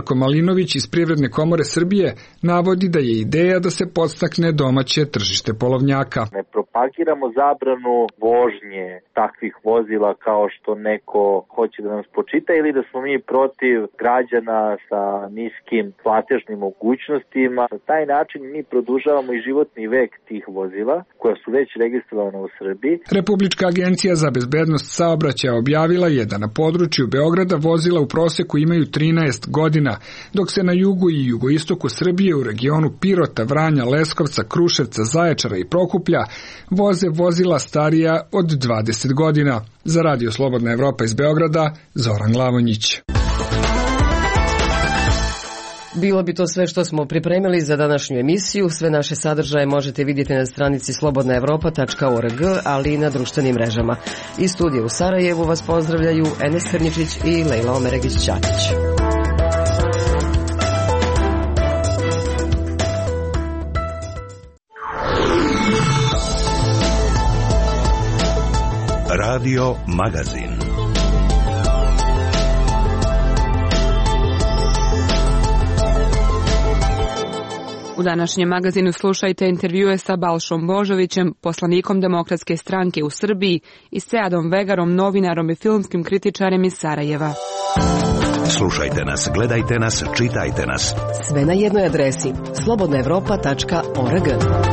Žarko Malinović iz Privredne komore Srbije navodi da je ideja da se podstakne domaće tržište polovnjaka. Ne propagiramo zabranu vožnje takvih vozila kao što neko hoće da nam spočita ili da smo mi protiv građana sa niskim platežnim mogućnostima. Na taj način mi produžavamo i životni vek tih vozila koja su već registrovana u Srbiji. Republička agencija za bezbednost saobraćaja objavila je da na području Beograda vozila u proseku imaju trinaest godina, dok se na jugu i jugoistoku Srbije u regionu Pirota, Vranja, Leskovca, Kruševca, Zaječara i Prokuplja voze vozila starija od dvadeset godina. Za Radio Slobodna Evropa iz Beograda, Zoran Glavonjić. Bilo bi to sve što smo pripremili za današnju emisiju. Sve naše sadržaje možete vidjeti na stranici slobodna evropa tačka org, ali i na društvenim mrežama. Iz studija u Sarajevu vas pozdravljaju Enes Krnjičić i Lejla Omeregić-Ćatić. Radio Magazin. U današnjem magazinu slušajte intervjue sa Balšom Božovićem, poslanikom Demokratske stranke u Srbiji, i Seadom Vegarom, novinarom i filmskim kritičarem iz Sarajeva. Slušajte nas, gledajte nas, čitajte nas. Sve na jednoj adresi slobodna evropa tačka org.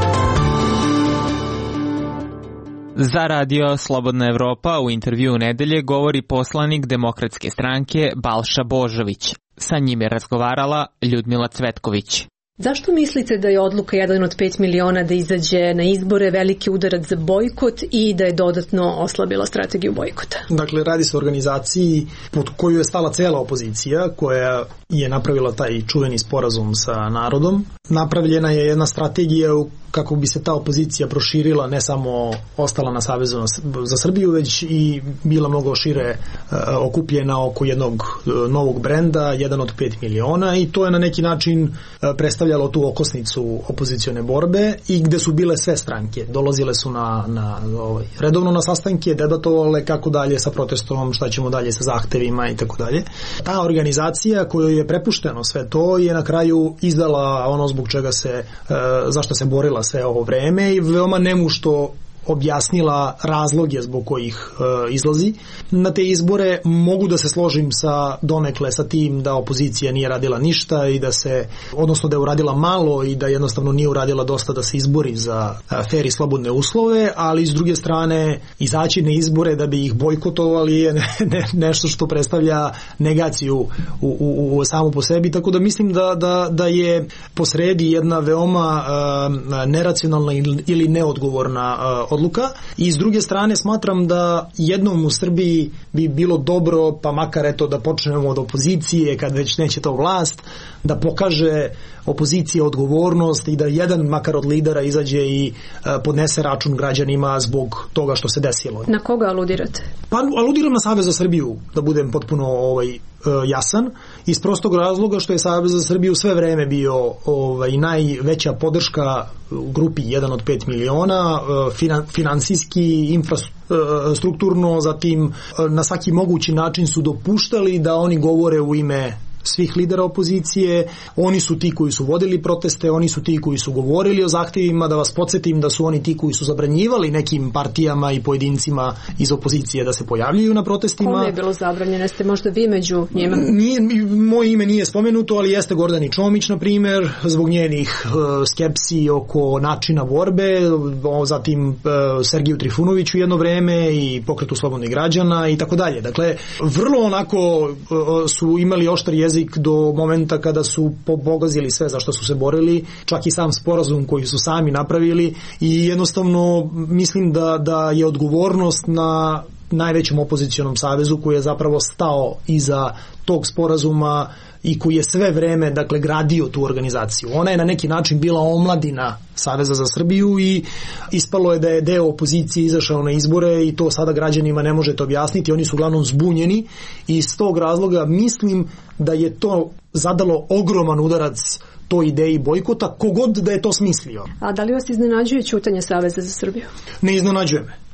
Za radio Slobodna Evropa u intervjuu nedelje govori poslanik Demokratske stranke Balša Božović. Sa njim je razgovarala Ljudmila Cvetković. Zašto mislite da je odluka jedan od pet miliona da izađe na izbore veliki udarac za bojkot i da je dodatno oslabila strategiju bojkota? Dakle, radi se o organizaciji pod koju je stala cela opozicija, koja je napravila taj čuveni sporazum sa narodom. Napravljena je jedna strategija kako bi se ta opozicija proširila, ne samo ostala na Savezu za Srbiju, već i bila mnogo šire uh, okupljena oko jednog uh, novog brenda, jedan od pet miliona, i to je na neki način uh, predstavljalo tu okosnicu opozicione borbe i gde su bile sve stranke. Dolazile su na, na ovaj, redovno na sastanke, debatovale kako dalje sa protestom, šta ćemo dalje sa zahtevima i tako dalje. Ta organizacija kojoj je prepušteno sve to je na kraju izdala ono zbog čega se, uh, zašto se borila sve ovo vreme i veoma nemušto objasnila razloge zbog kojih e, izlazi na te izbore. Mogu da se složim sa donekle sa tim da opozicija nije radila ništa i da se, odnosno da je uradila malo i da jednostavno nije uradila dosta da se izbori za fer i slobodne uslove, ali s druge strane izaći na izbore da bi ih bojkotovali je ne, ne, nešto što predstavlja negaciju u, u, u samu po sebi, tako da mislim da, da, da je posredi jedna veoma e, neracionalna ili, ili neodgovorna e, odluka, i s druge strane smatram da jednom u Srbiji bi bilo dobro, pa makar eto da počnemo od opozicije kad već neće to vlast, da pokaže opozicija odgovornost i da jedan makar od lidera izađe i podnese račun građanima zbog toga što se desilo. Na koga aludirate? Pa aludiram na Savez za Srbiju, da budem potpuno ovaj jasan, iz prostog razloga što je Savez za Srbiju sve vreme bio ovaj najveća podrška grupi jedan od pet miliona, finan, finansijski, infrastrukturno, zatim na svaki mogući način su dopuštali da oni govore u ime svih lidera opozicije. Oni su ti koji su vodili proteste, oni su ti koji su govorili o zahtevima. Da vas podsjetim da su oni ti koji su zabranjivali nekim partijama i pojedincima iz opozicije da se pojavljuju na protestima. Kome je bilo zabranjeno? Ste možda vi među njima? Nije, moje ime nije spomenuto, ali jeste Gordani Čomić, na primjer, zbog njenih uh, skepsi oko načina borbe, zatim uh, Sergiju Trifunoviću jedno vreme i Pokretu slobodnih građana i tako dalje. Dakle, vrlo onako uh, su imali oštar jezik do momenta kada su pogazili sve za što su se borili, čak i sam sporazum koji su sami napravili, i jednostavno mislim da, da je odgovornost na najvećem opozicionom savezu koji je zapravo stao iza tog sporazuma i koji je sve vreme, dakle, gradio tu organizaciju. Ona je na neki način bila omladina Saveza za Srbiju i ispalo je da je deo opozicije izašao na izbore i to sada građanima ne možete objasniti. Oni su uglavnom zbunjeni i iz tog razloga mislim da je to zadalo ogroman udarac toj ideji bojkota, kogod da je to smislio. A da li vas iznenađuje ćutanje Saveza za Srbiju? Ne iznenađuje me.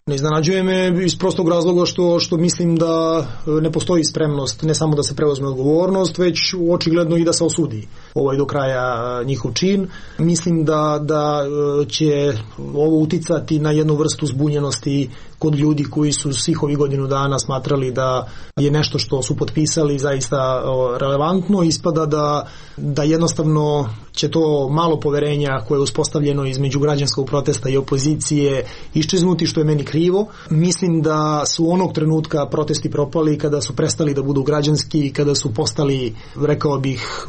Ne iznenađuje me iz prostog razloga što, što mislim da ne postoji spremnost ne samo da se preuzme odgovornost, već očigledno i da se osudi ovaj do kraja njihov čin. Mislim da, da će ovo uticati na jednu vrstu zbunjenosti kod ljudi koji su svih ovih godinu dana smatrali da je nešto što su potpisali zaista relevantno. Ispada da, da jednostavno će to malo poverenja koje je uspostavljeno između građanskog protesta i opozicije iščeznuti, što je meni krivo. Mislim da su onog trenutka protesti propali kada su prestali da budu građanski, kada su postali, rekao bih,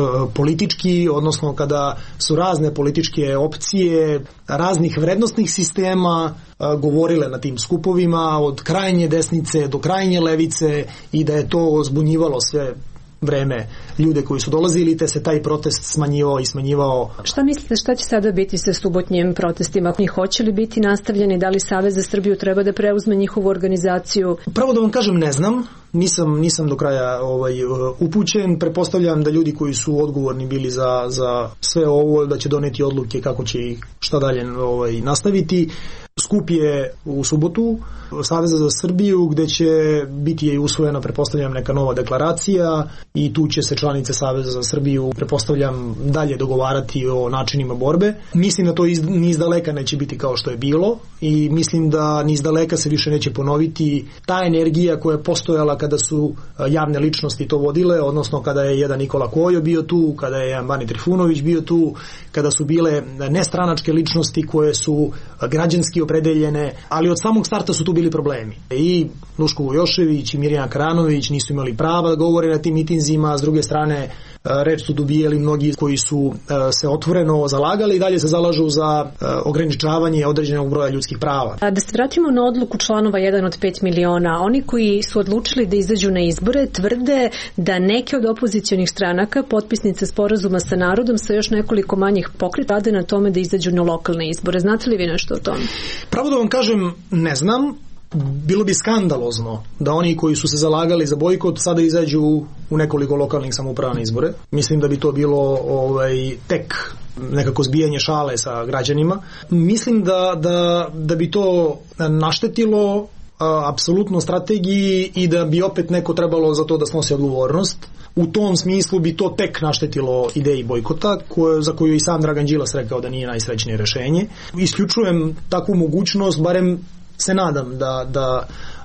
politički, odnosno kada su razne političke opcije raznih vrednostnih sistema govorile na tim skupovima, od krajnje desnice do krajnje levice, i da je to zbunjivalo sve vreme ljude koji su dolazili, te se taj protest smanjivao i smanjivao. Šta mislite, šta će sada biti sa subotnjim protestima? Njih hoće li biti nastavljeni? Da li Savez za Srbiju treba da preuzme njihovu organizaciju? Pravo da vam kažem, ne znam. Nisam, nisam do kraja ovaj, upućen. Pretpostavljam da ljudi koji su odgovorni bili za, za sve ovo, da će doneti odluke kako će ih šta dalje ovaj, nastaviti. Skup je u subotu Saveza za Srbiju, gde će biti je usvojena, pretpostavljam, neka nova deklaracija, i tu će se članice Saveza za Srbiju, pretpostavljam, dalje dogovarati o načinima borbe. Mislim da to iz, ni izdaleka neće biti kao što je bilo, i mislim da ni izdaleka se više neće ponoviti ta energija koja je postojala kada su javne ličnosti to vodile, odnosno kada je jedan Nikola Kojo bio tu, kada je jedan Bani Trifunović bio tu, kada su bile nestranačke ličnosti koje su građanski opredeljene, ali od samog starta su tu bili problemi. I Duško Vojošević i Mirjana Karanović nisu imali prava da govore na tim mitinzima, s druge strane reč su dobijali mnogi koji su se otvoreno zalagali i dalje se zalažu za ograničavanje određenog broja ljudskih prava. A da se vratimo na odluku članova jedan od pet miliona, oni koji su odlučili da izađu na izbore tvrde da neke od opozicionih stranaka, potpisnice sporazuma sa narodom sa još nekoliko manjih pokreta, rade na tome da izađu na lokalne izbore. Znate li vi nešto o tome? Pravo da vam kažem, ne znam. Bilo bi skandalozno da oni koji su se zalagali za bojkot sada izađu u nekoliko lokalnih samouprava na izbore. Mislim da bi to bilo ovaj, tek nekako zbijanje šale sa građanima. Mislim da, da, da bi to naštetilo a, apsolutno strategiji i da bi opet neko trebalo za to da snosi odgovornost. U tom smislu bi to tek naštetilo ideji bojkota, koje, za koju i sam Dragan Đilas rekao da nije najsrećnije rešenje. Isključujem takvu mogućnost, barem se nadam da, da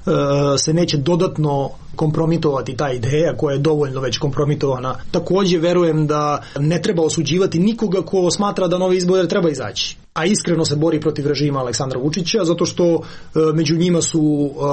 e, se neće dodatno kompromitovati ta ideja koja je dovoljno već kompromitovana. Također verujem da ne treba osuđivati nikoga ko smatra da novi izbor treba izaći, a iskreno se bori protiv režima Aleksandra Vučića, zato što e, među njima su e,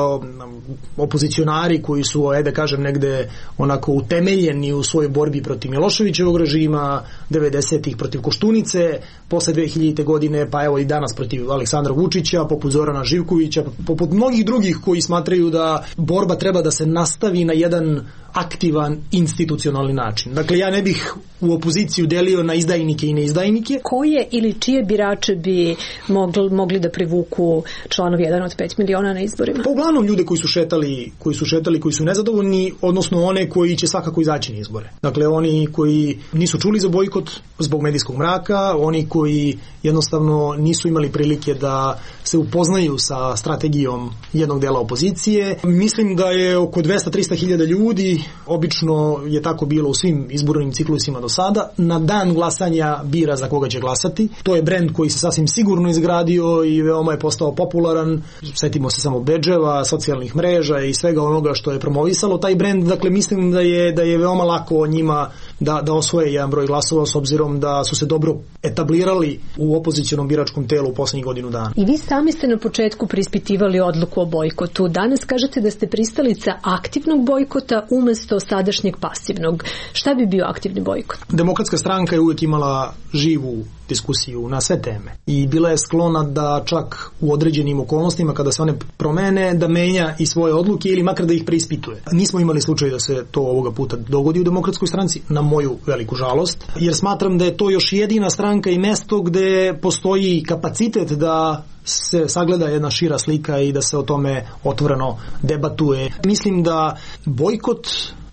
opozicionari koji su, ajde kažem, negde onako utemeljeni u svojoj borbi protiv Miloševićevog režima, devedesetih protiv Koštunice, posle dve hiljadite godine, pa evo i danas protiv Aleksandra Vučića, poput Zorana Živkovića, poput mnogih drugih koji smatraju da borba treba da se nastavi na jedan aktivan institucionalni način. Dakle, ja ne bih u opoziciju delio na izdajnike i neizdajnike. Koje ili čije birače bi mogli, mogli da privuku članovi jedan od pet miliona na izborima? Pa uglavnom ljude koji su šetali, koji su šetali, koji su nezadovoljni, odnosno one koji će svakako izaći na izbore. Dakle, oni koji nisu čuli za bojkot zbog medijskog mraka, oni koji jednostavno nisu imali prilike da se upoznaju sa strategijom jednog dela opozicije. Mislim da je oko dvesta do trista hiljada ljudi, obično je tako bilo u svim izbornim ciklusima do sada, na dan glasanja bira za koga će glasati. To je brend koji se sasvim sigurno izgradio i veoma je postao popularan. Setimo se samo bedževa, socijalnih mreža i svega onoga što je promovisalo taj brend. Dakle, mislim da je, da je veoma lako njima da, da osvoje jedan broj glasova, s obzirom da su se dobro etablirali u opozicionom biračkom telu u poslednjih godinu dana. I vi sami ste na početku preispitivali odluku o bojkotu. Danas kažete da ste pristalica aktivnog bojkota umesto sadašnjeg pasivnog. Šta bi bio aktivni bojkot? Demokratska stranka je uvijek imala živu diskusiju na sve teme i bila je sklona da čak u određenim okolnostima kada se one promene da menja i svoje odluke ili makar da ih preispituje. Nismo imali slučaj da se to ovoga puta dogodi u Demokratskoj stranci, na moju veliku žalost, jer smatram da je to još jedina stranka i mesto gde postoji kapacitet da se sagleda jedna šira slika i da se o tome otvoreno debatuje. Mislim da bojkot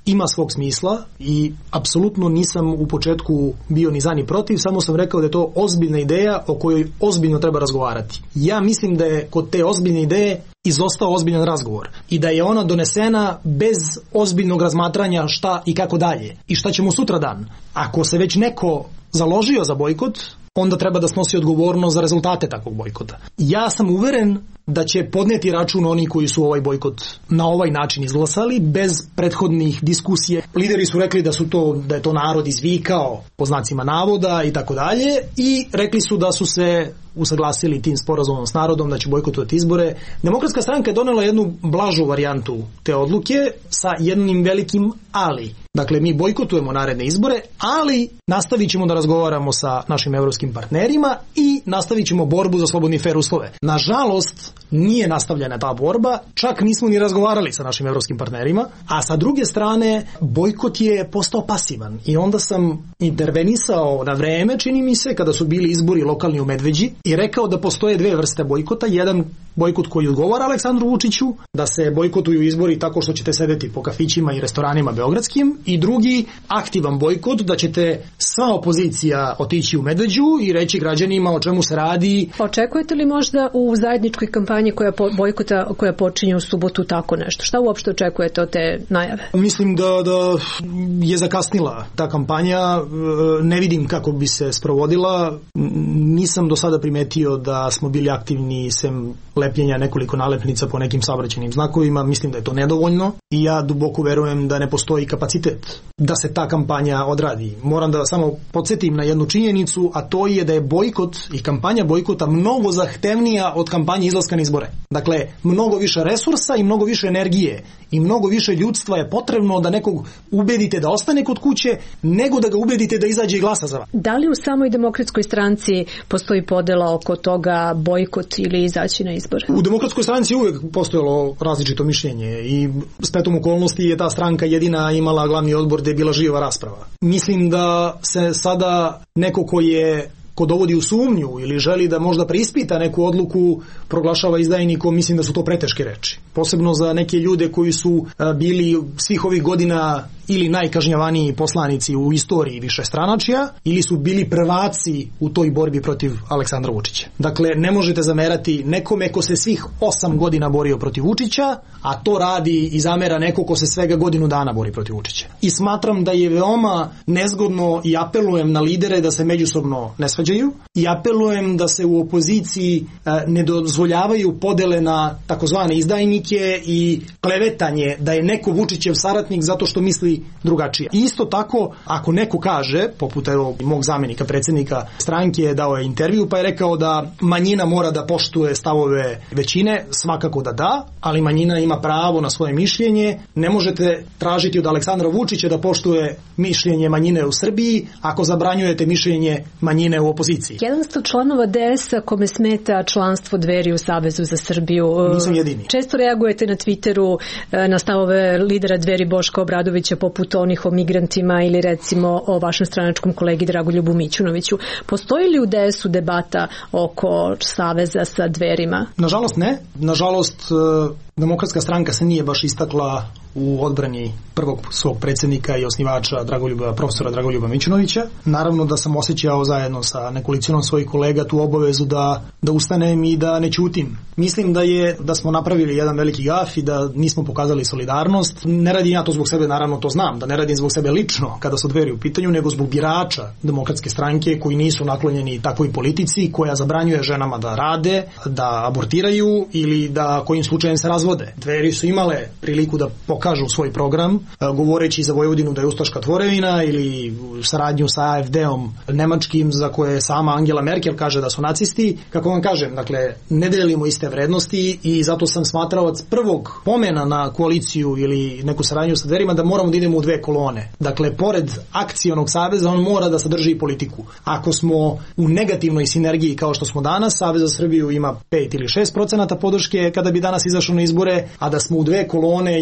ima svog smisla i apsolutno nisam u početku bio ni za ni protiv, samo sam rekao da je to ozbiljna ideja o kojoj ozbiljno treba razgovarati. Ja mislim da je kod te ozbiljne ideje izostao ozbiljan razgovor i da je ona donesena bez ozbiljnog razmatranja šta i kako dalje i šta ćemo sutra dan. Ako se već neko založio za bojkot, onda treba da snosi odgovornost za rezultate takvog bojkota. Ja sam uveren da će podneti račun oni koji su ovaj bojkot na ovaj način izglasali bez prethodnih diskusije. Lideri su rekli da su to da je to narod izvikao po znacima navoda i tako dalje i rekli su da su se usaglasili tim sporazumom s narodom da će bojkotovati izbore. Demokratska stranka je donela jednu blažu varijantu te odluke sa jednim velikim ali. Dakle, mi bojkotujemo naredne izbore, ali nastavit ćemo da razgovaramo sa našim evropskim partnerima i nastavit ćemo borbu za slobodni i fer uslove. Nažalost, nije nastavljena ta borba, čak nismo ni razgovarali sa našim evropskim partnerima, a sa druge strane, bojkot je postao pasivan i onda sam intervenisao na vreme, čini mi se, kada su bili izbori lokalni u Medveđi i rekao da postoje dve vrste bojkota. Jedan bojkot koji odgovara Aleksandru Vučiću, da se bojkotuju izbori tako što ćete sedeti po kafićima i restoranima beogradskim, i drugi aktivan bojkot, da ćete sva opozicija otići u Medveđu i reći građanima o čemu se radi. Očekujete li možda u zajedničkoj kampanji koja po, bojkota koja počinje u subotu tako nešto? Šta uopšte očekujete od te najave? Mislim da, da je zakasnila ta kampanja, ne vidim kako bi se sprovodila, nisam do sada primetio da smo bili aktivni sem lepljenja nekoliko nalepnica po nekim saobraćajnim znakovima, mislim da je to nedovoljno i ja duboko verujem da ne postoji kapacitet da se ta kampanja odradi. Moram da samo podsjetim na jednu činjenicu, a to je da je bojkot i kampanja bojkota mnogo zahtevnija od kampanje izlaska na izbore. Dakle, mnogo više resursa i mnogo više energije i mnogo više ljudstva je potrebno da nekog ubedite da ostane kod kuće, nego da ga ubedite da izađe i glasa za vas. Da li u samoj Demokratskoj stranci postoji podela oko toga bojkot ili izaći na izbore? U Demokratskoj stranci uvijek postojalo različito mišljenje i spletom okolnosti je ta stranka jedina imala glavni odbor gdje je bila živa rasprava. Mislim da se sada neko ko je ko dovodi u sumnju ili želi da možda preispita neku odluku proglašava izdajnikom, mislim da su to preteške reči. Posebno za neke ljude koji su bili svih ovih godina ili najkažnjavaniji poslanici u istoriji višestranačja ili su bili prvaci u toj borbi protiv Aleksandra Vučića. Dakle, ne možete zamerati nekome ko se svih osam godina borio protiv Vučića, a to radi i zamera neko ko se svega godinu dana bori protiv Vučića. I smatram da je veoma nezgodno i apelujem na lidere da se međusobno ne svađaju i apelujem da se u opoziciji ne dozvoljavaju podele na takozvane izdajnike i klevetanje da je neko Vučićev saradnik zato što misli drugačije. I isto tako, ako neko kaže, poput evo mog zamjenika predsjednika stranke, dao je intervju pa je rekao da manjina mora da poštuje stavove većine, svakako da da, ali manjina ima pravo na svoje mišljenje. Ne možete tražiti od Aleksandra Vučića da poštuje mišljenje manjine u Srbiji ako zabranjujete mišljenje manjine u opoziciji. Jedan ste članova D S-a kome smeta članstvo Dveri u Savezu za Srbiju. Nisam jedini. Često reagujete na Twitteru na stavove lidera Dveri Boška Obradovića poput onih o migrantima ili recimo o vašem stranačkom kolegi Dragoljubu Mićunoviću. Postoji li u D S-u debata oko saveza sa Dverima? Nažalost ne. Nažalost Demokratska stranka se nije baš istakla u odbrani prvog svog predsjednika i osnivača Dragoljuba, profesora Dragoljuba Mićunovića. Naravno da sam osjećao zajedno sa nekolicinom svojih kolega tu obavezu da, da ustanem i da ne ćutim. Mislim da je da smo napravili jedan veliki gaf i da nismo pokazali solidarnost. Ne radim ja to zbog sebe, naravno to znam, da ne radim zbog sebe lično kada su Dveri u pitanju, nego zbog birača Demokratske stranke koji nisu naklonjeni takvoj politici koja zabranjuje ženama da rade, da abortiraju ili da kojim slučajem se razvode. Dveri su imale priliku da pokažu svoj program, govoreći za Vojvodinu da je ustaška tvorevina ili saradnju sa A F D-om nemačkim za koje sama Angela Merkel kaže da su nacisti. Kako vam kažem, dakle, ne delimo iste vrednosti i zato sam smatrao od prvog pomena na koaliciju ili neku saradnju sa Dverima da moramo da idemo u dve kolone. Dakle, pored akcionog saveza on mora da sadrži i politiku. Ako smo u negativnoj sinergiji kao što smo danas, Savez za Srbiju ima pet ili šest procenata podrške kada bi danas izašao na izbore, a da smo u dve kolone, jedna bi imala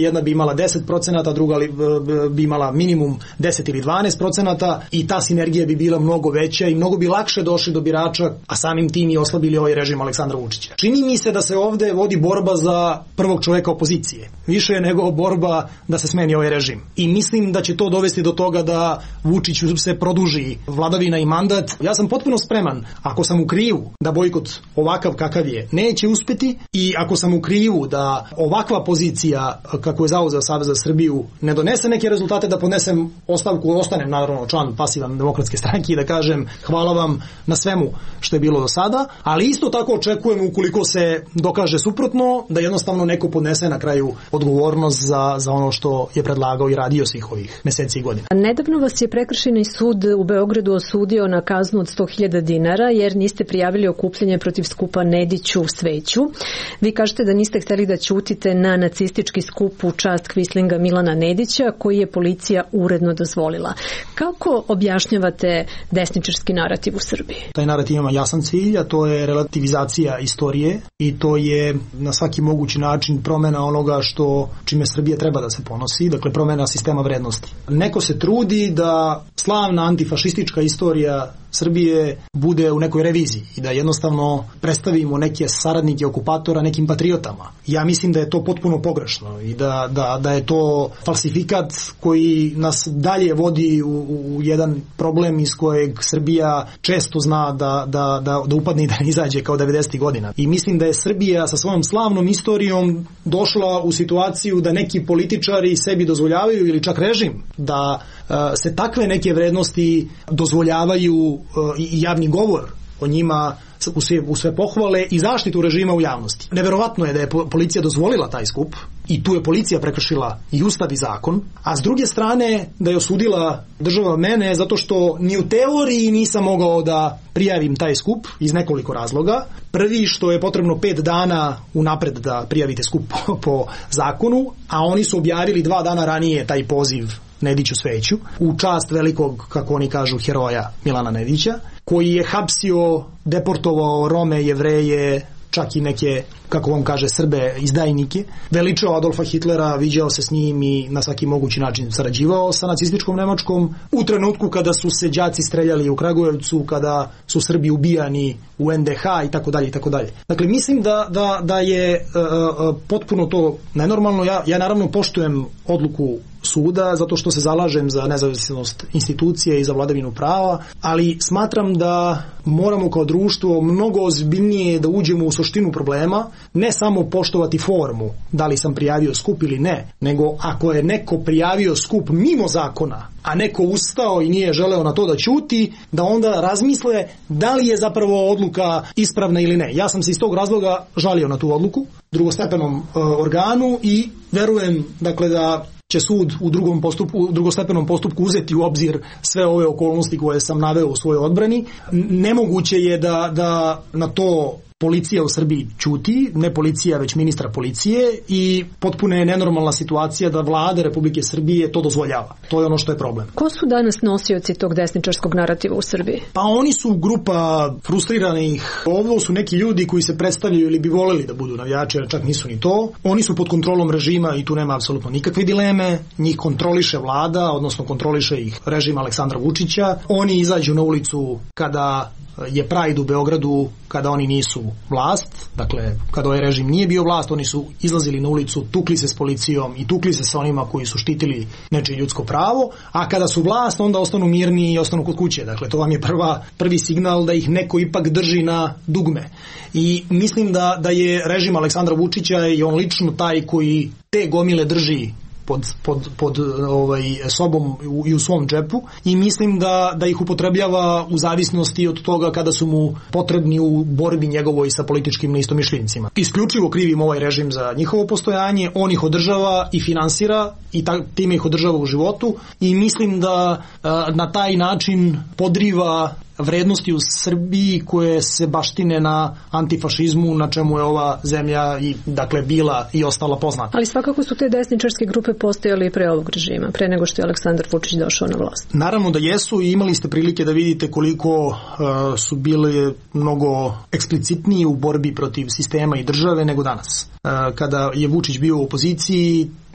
imala deset procenata, druga bi imala minimum deset ili dvanaest procenata i ta sinergija bi bila mnogo veća i mnogo bi lakše došli do birača, a samim tim i oslabili ovaj režim Aleksandra Vučića. Čini mi se da se ovde vodi borba za prvog čoveka opozicije. Više je nego borba da se smeni ovaj režim. I mislim da će to dovesti do toga da Vučiću se produži vladavina i mandat. Ja sam potpuno spreman, ako sam u krivu da bojkot ovakav kakav je neće uspeti i ako sam u krivu da ovakva pozicija kako je zauzeo Savez za Srbiju ne donese neke rezultate, da podnesem ostavku, ostanem naravno član pasivan Demokratske stranke i da kažem hvala vam na svemu što je bilo do sada, ali isto tako očekujem ukoliko se dokaže suprotno da jednostavno neko podnese na kraju odgovornost za, za ono što je predlagao i radio svih ovih meseci i godina. Nedavno vas je prekršajni sud u Beogradu osudio na kaznu od sto hiljada dinara jer niste prijavili okupljanje protiv skupa Nediću u Sveću. Vi kažete da niste hteli da ćutite na nacistički skup u čast kvislinga Milana Nedića koji je policija uredno dozvolila. Kako objašnjavate desničarski narativ u Srbiji? Taj narativ ima jasan cilj, a to je relativizacija istorije i to je na svaki mogući način promjena onoga što čime Srbija treba da se ponosi, dakle promjena sistema vrednosti. Neko se trudi da slavna antifašistička istorija Srbije bude u nekoj reviziji i da jednostavno predstavimo neke saradnike okupatora nekim patriotama. Ja mislim da je to potpuno pogrešno i da, da, da je to falsifikat koji nas dalje vodi u, u jedan problem iz kojeg Srbija često zna da, da, da, da upadne i da ne izađe kao devedesetih godina. I mislim da je Srbija sa svojom slavnom istorijom došla u situaciju da neki političari sebi dozvoljavaju ili čak režim da uh, se takve neke vrednosti dozvoljavaju i javni govor o njima u sve, u sve pohvale i zaštitu režima u javnosti. Neverovatno je da je policija dozvolila taj skup i tu je policija prekršila i ustav i zakon, a s druge strane da je osudila država mene zato što ni u teoriji nisam mogao da prijavim taj skup iz nekoliko razloga. Prvi što je potrebno pet dana unapred da prijavite skup po, po zakonu, a oni su objavili dva dana ranije taj poziv Nediću Sveću u čast velikog, kako oni kažu, heroja Milana Nedića, koji je hapsio, deportovao Rome, Jevreje, čak i neke, kako on kaže, Srbe, izdajnike, veličao Adolfa Hitlera, viđao se s njim i na svaki mogući način sarađivao sa nacističkom Nemačkom. U trenutku kada su se đaci streljali u Kragujevcu, kada su Srbi ubijani u en de ha i tako dalje i tako dalje. Dakle, mislim da, da, da je uh, potpuno to nenormalno. Ja, ja naravno poštujem odluku suda zato što se zalažem za nezavisnost institucije i za vladavinu prava, ali smatram da moramo kao društvo mnogo ozbiljnije da uđemo u suštinu problema, ne samo poštovati formu, da li sam prijavio skup ili ne, nego ako je neko prijavio skup mimo zakona, a neko ustao i nije želeo na to da ćuti, da onda razmisle da li je zapravo odluka ispravna ili ne. Ja sam se iz tog razloga žalio na tu odluku drugostepenom uh, organu i verujem dakle da će sud u drugom postupku, u drugostepenom postupku uzeti u obzir sve ove okolnosti koje sam naveo u svojoj odbrani. Nemoguće je da, da na to policija u Srbiji ćuti, ne policija već ministra policije i potpuno je nenormalna situacija da vlada Republike Srbije to dozvoljava. To je ono što je problem. Ko su danas nosioci tog desničarskog narativa u Srbiji? Pa oni su grupa frustriranih. Ovo su neki ljudi koji se predstavljaju ili bi voleli da budu navijači, čak nisu ni to. Oni su pod kontrolom režima i tu nema apsolutno nikakve dileme. Njih kontroliše vlada, odnosno kontroliše ih režim Aleksandra Vučića. Oni izađu na ulicu kada je Pride u Beogradu, kada oni nisu vlast, dakle kada ovaj režim nije bio vlast, oni su izlazili na ulicu, tukli se s policijom i tukli se sa onima koji su štitili nečije ljudsko pravo, a kada su vlast onda ostanu mirni i ostanu kod kuće. Dakle to vam je prva, prvi signal da ih neko ipak drži na dugme. I mislim da, da je režim Aleksandra Vučića i on lično taj koji te gomile drži pod, pod, pod ovaj, sobom i u svom džepu i mislim da, da ih upotrebljava u zavisnosti od toga kada su mu potrebni u borbi njegovoj sa političkim neistomišljenicima. Isključivo krivim ovaj režim za njihovo postojanje, on ih održava i finansira i ta, time ih održava u životu i mislim da a, na taj način podriva vrednosti u Srbiji koje se baštine na antifašizmu, na čemu je ova zemlja i dakle bila i ostala poznata. Ali svakako su te desničarske grupe postojali i pre ovog režima, pre nego što je Aleksandar Vučić došao na vlast. Naravno da jesu i imali ste prilike da vidite koliko uh, su bile mnogo eksplicitniji u borbi protiv sistema i države nego danas. Uh, kada je Vučić bio u opoziciji,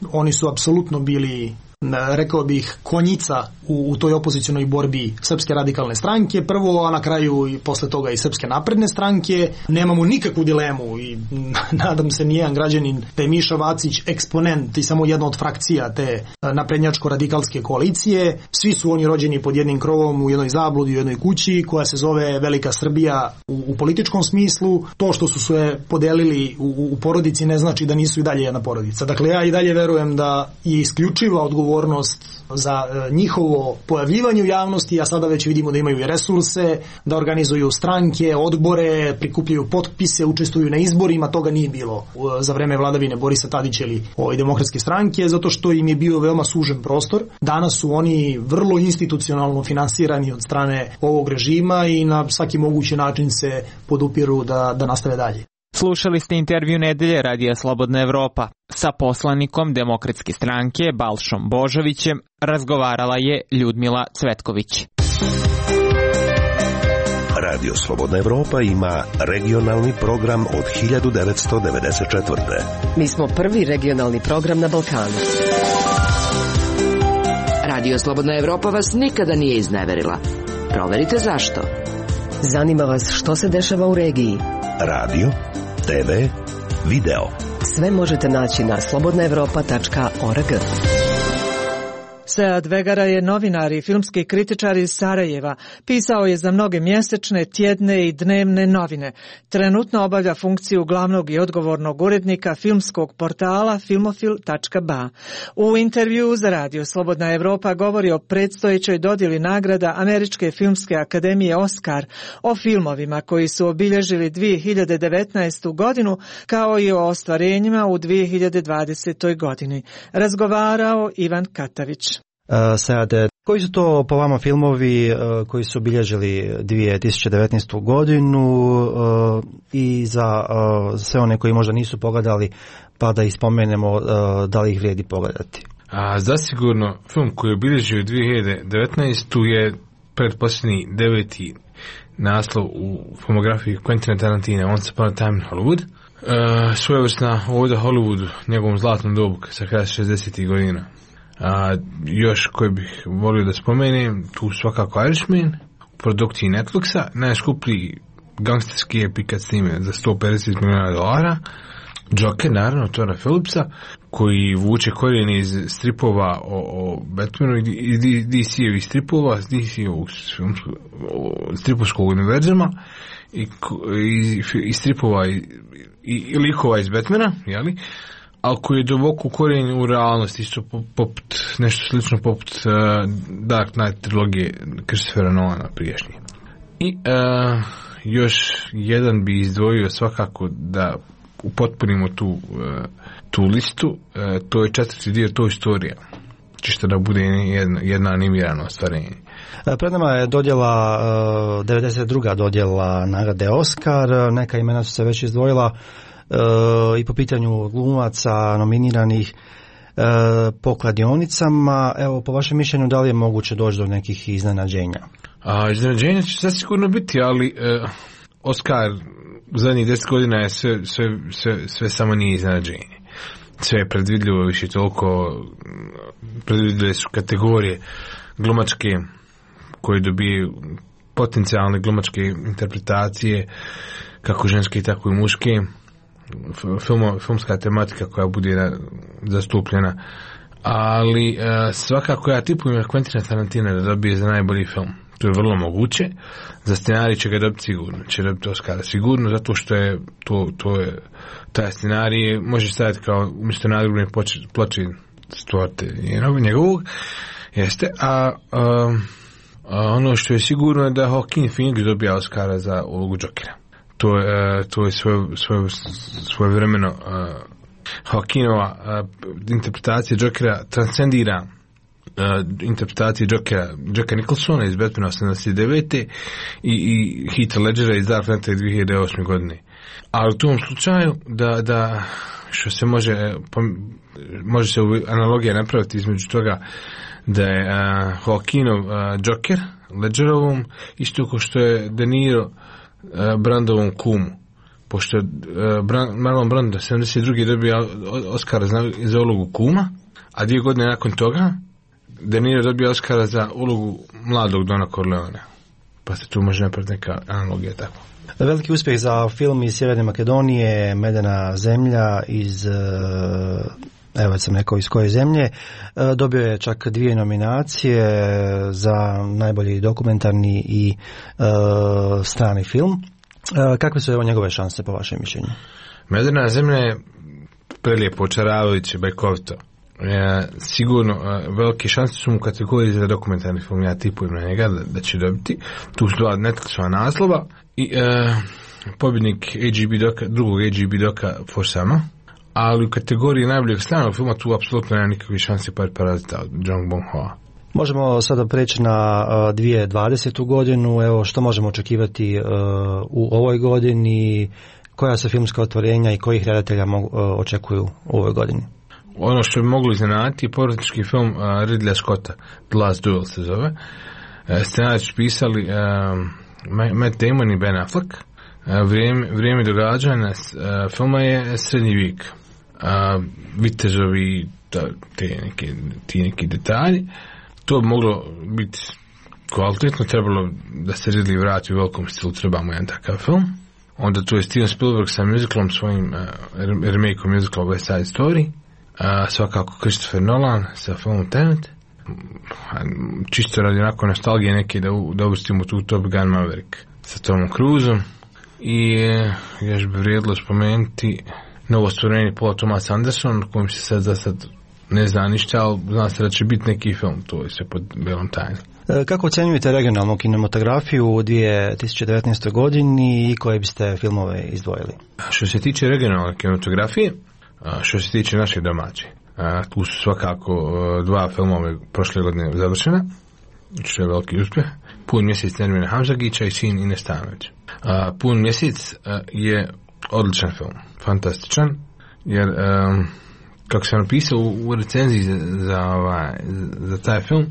oni su apsolutno bili, rekao bih, konjica u, u toj opozicionoj borbi Srpske radikalne stranke prvo, a na kraju i posle toga i Srpske napredne stranke. Nemamo nikakvu dilemu i nadam se nijedan građanin da je Miša Vacić eksponent i samo jedna od frakcija te naprednjačko-radikalske koalicije. Svi su oni rođeni pod jednim krovom u jednoj zabludi, u jednoj kući koja se zove Velika Srbija u, u političkom smislu. To što su se podelili u, u porodici ne znači da nisu i dalje jedna porodica. Dakle, ja i dalje verujem da je isključiva odgovornost za njihovo pojavljivanje u javnosti, a sada već vidimo da imaju i resurse, da organizuju stranke, odbore, prikupljaju potpise, učestvuju na izborima. Toga nije bilo za vreme vladavine Borisa Tadića ili ove demokratske stranke, zato što im je bio veoma sužen prostor. Danas su oni vrlo institucionalno finansirani od strane ovog režima i na svaki mogući način se podupiru da, da nastave dalje. Slušali ste intervju nedelje Radija Slobodna Evropa. Sa poslanikom Demokratske stranke Balšom Božovićem razgovarala je Ljudmila Cvetković. Radio Slobodna Evropa ima regionalni program od hiljadu devetsto devedeset četvrte. Mi smo prvi regionalni program na Balkanu. Radio Slobodna Evropa vas nikada nije izneverila. Proverite zašto. Zanima vas što se dešava u regiji. Radio, te ve, video. Sve možete naći na slobodna evropa tačka org. Sead Vegara je novinar i filmski kritičar iz Sarajeva. Pisao je za mnoge mjesečne, tjedne i dnevne novine. Trenutno obavlja funkciju glavnog i odgovornog urednika filmskog portala filmofil tačka ba. U intervjuu za Radio Slobodna Evropa govori o predstojećoj dodjeli nagrada Američke filmske akademije Oskar, o filmovima koji su obilježili dvije hiljade devetnaestu. godinu, kao i o ostvarenjima u dvije hiljade dvadesetoj. godini. Razgovarao Ivan Katavić. Uh, sad, koji su to po vama filmovi uh, koji su obilježili dvije tisuće devetnaestu. godinu uh, i za uh, sve one koji možda nisu pogledali, pa da ih spomenemo, uh, da li ih vrijedi pogledati? A, zasigurno, film koji je obilježio dvije hiljade devetnaestu. je pretposljednji deveti naslov u filmografiji Quentina Tarantina, Once Upon a Time in Hollywood. Uh, svojevrsna oda Hollywoodu, njegovom zlatnom dobu sa kraja šezdesetih. godina. A, još koji bih volio da spomenem, tu svakako Irishman, u produkciji Netflixa, najskuplji gangsterski epik snime za sto pedeset milijuna dolara. Joker, naravno, Toda Phillipsa, koji vuče korijene iz stripova o, o Batmanu i D C-evih stripova, D C-ovog stripovskog univerzuma i, i, i stripova i, i, i likova iz Batmana, jeli? Ali koji je duboko ukorijen u realnosti, isto poput, nešto slično poput uh, Dark Knight trilogije Christophera Nolana prijašnje. I uh, još jedan bi izdvojio svakako da upotpunimo tu, uh, tu listu, uh, to je četvrti dio Toy Storija, čisto da bude jedna, jedna animirano ostvarenje. Pred nama je dodjela, uh, devedeset druga dodjela nagrade Oskar, neka imena su se već izdvojila, Uh, i po pitanju glumaca nominiranih uh, po kladionicama. Evo, po vašem mišljenju, da li je moguće doći do nekih iznenađenja? A, iznenađenja će zasigurno biti, ali uh, Oskar u zadnjih deset godina je sve, sve, sve, sve samo nije iznenađenje. Sve je predvidljivo, više toliko predvidljive su kategorije glumačke koje dobiju potencijalne glumačke interpretacije, kako ženske tako i muške. Filmo, filmska tematika koja bude zastupljena, ali uh, svakako ja tipujem Quentina Tarantina da dobije za najbolji film. To je vrlo moguće. Za scenarij će ga dobiti sigurno, će dobiti Oscara sigurno, zato što je to, to je taj scenarij može staviti kao umjesto nadgrobne ploče stvorite njegovog, jeste, a, a, a ono što je sigurno je da Joaquin Phoenix dobija Oscara za ulogu Jokera. To je, to je svoje, svoje, svoje vremeno uh, Joaquinova uh, interpretacija Jokera transcendira uh, interpretacije Jokera Jacka Nicholsona iz Batmana osamdeset devete. i, i Heath Ledgera iz Dark Knighta dvije hiljade osme. godine. Ali u tom slučaju da, da što se može može se analogija napraviti između toga da je uh, Joaquinov uh, Joker Ledgerovom isto kao što je De Niro Brandovom kumu pošto je uh, Marlon Brando sedamdeset druge dobio Oscara za, za ulogu kuma, a dvije godine nakon toga De Niro dobio Oscara za ulogu mladog Dona Corleonea. Pa se tu može napraviti neka analogija tako. Veliki uspjeh za film iz Sjeverne Makedonije, Medena zemlja iz, evo sam rekao iz koje zemlje, dobio je čak dvije nominacije za najbolji dokumentarni i uh, strani film. Kakve su evo njegove šanse po vašem mišljenju? Medena zemlja je prelijepo, očaravajuće, bajkovito. E, sigurno uh, velike šanse su mu kategoriji za dokumentarni film, ja tipujem na njega da, da će dobiti. Tu su dva Netflixova naslova i uh, pobjednik A G B doka, drugog A G B doka Forsama, ali u kategoriji najboljeg stranog filma tu apsolutno nema nikakve šanse par parazita od Jong Bong-hoa. Možemo sada preći na uh, dvije tisuće dvadesete godinu, evo što možemo očekivati uh, u ovoj godini, koja se filmska otvorenja i kojih redatelja mogu, uh, očekuju u ovoj godini? Ono što bi moglo iznenaditi je porodički film uh, Ridleya Scotta, The Last Duel se zove. Uh, scenarij su pisali uh, Matt Damon i Ben Affleck. Uh, vrijeme, vrijeme događanja uh, filma je srednji vijek. Uh, vitezovi, ta, te neke, ti neki detalji. To bi moglo biti kvalitetno, trebalo da se Ridley vrati u velikom stilu, trebamo jedan takav film. Onda tu je Steven Spielberg sa musicalom, svojim uh, remake-om musicala West Side Story. Uh, svakako Christopher Nolan sa filmom Tenet. Čisto radi onako nostalgije neke da, da uvrstimo tu Top Gun Maverick sa Tomom Cruiseom. I uh, još bi vrijedilo spomenuti novo stvorenje Paula Thomas Anderson, kojim se sad za sad ne zna ništa, ali zna se da će biti neki film, to je sve pod belom tajnom. Kako ocjenjujete regionalnu kinematografiju u dvije tisuće devetnaestoj godini i koje biste filmove izdvojili? Što se tiče regionalne kinematografije, što se tiče naše domaće, tu su svakako dva filmove prošle godine završena, što je veliki uspjeh. Pun mjesec Nermina Hamzagića i Sin Ines Stanović. Pun mjesec je odličan film, fantastičan, jer kako sam napisao u recenziji za, za, ovaj, za taj film,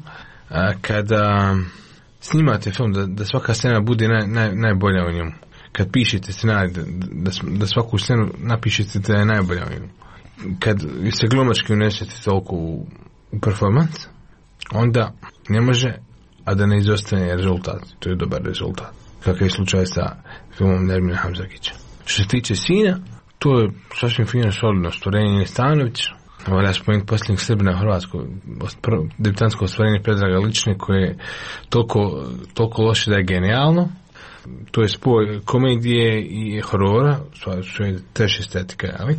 kada snimate film da, da svaka scena bude naj, naj, najbolja u njemu, kad pišete scenarij da, da, da svaku scenu napišete da je najbolja u njemu, kad se glumački unesete toliko u, u performans, onda ne može a da ne izostane rezultat. To je dobar rezultat, kakav je slučaj sa filmom Nermina Hamzagića. Što se tiče Sina, to je sasvim fino solidno stvorenje Ines Stanović. Valja spomenuti posljednjeg Srbina u Hrvatskoj, debitansko ostvarenje Predraga Lične, koje je toliko, toliko loše da je genijalno. To je spoj komedije i horora, što je teže estetika, ali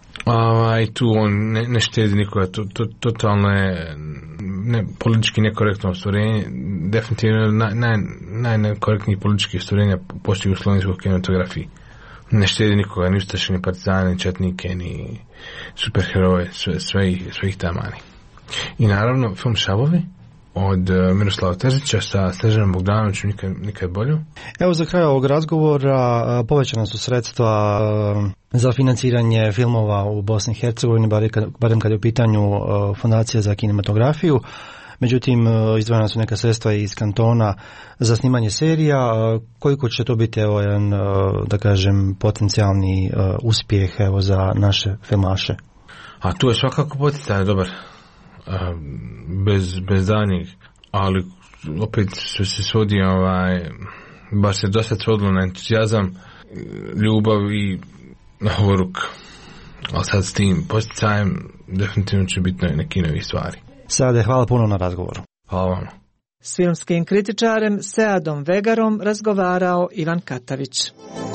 a, i tu on ne, ne štedi nikoga, to, to, totalno je ne, politički nekorektno ostvarenje, definitivno naj, naj, najnekorektnijih političkih ostvarenja postoji u slovenskoj kinematografiji. Ne štedi nikoga, ni ustaše, ni partizane, ni četnike, ni superheroje, sve, sve, ih, sve ih tamani. I naravno, film Šavovi od uh, Miroslava Terzića sa Snežanom Bogdanovićem, nikad, nikad bolju. Evo za kraj ovog razgovora povećana su sredstva uh, za financiranje filmova u Bosni i Hercegovini, barem kad je u pitanju uh, Fondacija za kinematografiju. Međutim, izdvojena su neka sredstva iz kantona za snimanje serija. Koliko će to biti, evo, jedan, da kažem, potencijalni uspjeh, evo, za naše filmaše? A tu je svakako potencijalno dobar, bez, bez danjeg, ali opet što se svodi, ovaj, baš se dosta svodilo na entuzijazam, ljubav i na horuk. Ali sad s tim posticajem definitivno će biti neki novi stvari. Seade, hvala puno na razgovoru. Hvala vam. S filmskim kritičarem Seadom Vegarom razgovarao Ivan Katavić.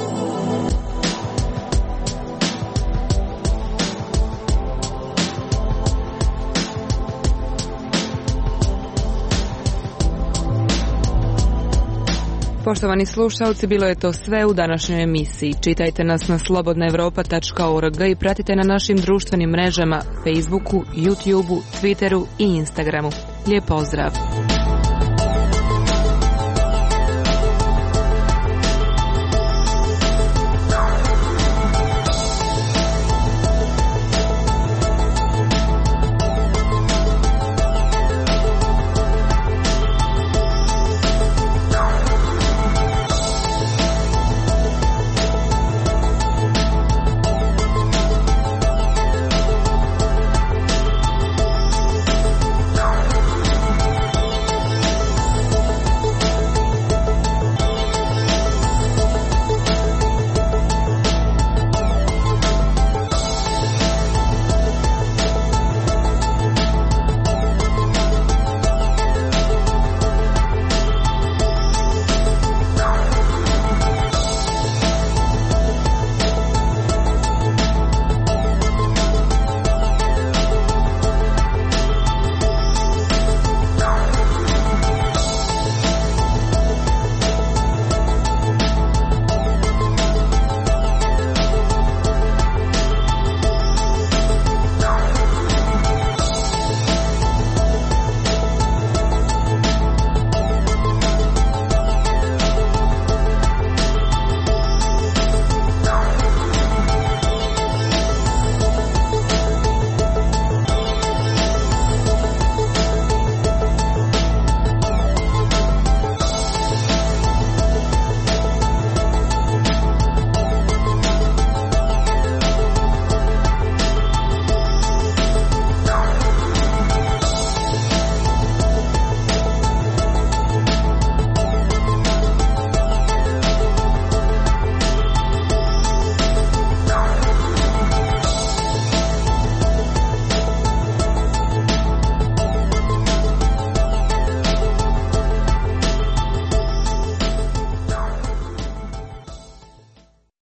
Poštovani slušalci, bilo je to sve u današnjoj emisiji. Čitajte nas na slobodna europa tačka org i pratite na našim društvenim mrežama Facebooku, YouTubeu, Twitteru i Instagramu. Lijep pozdrav!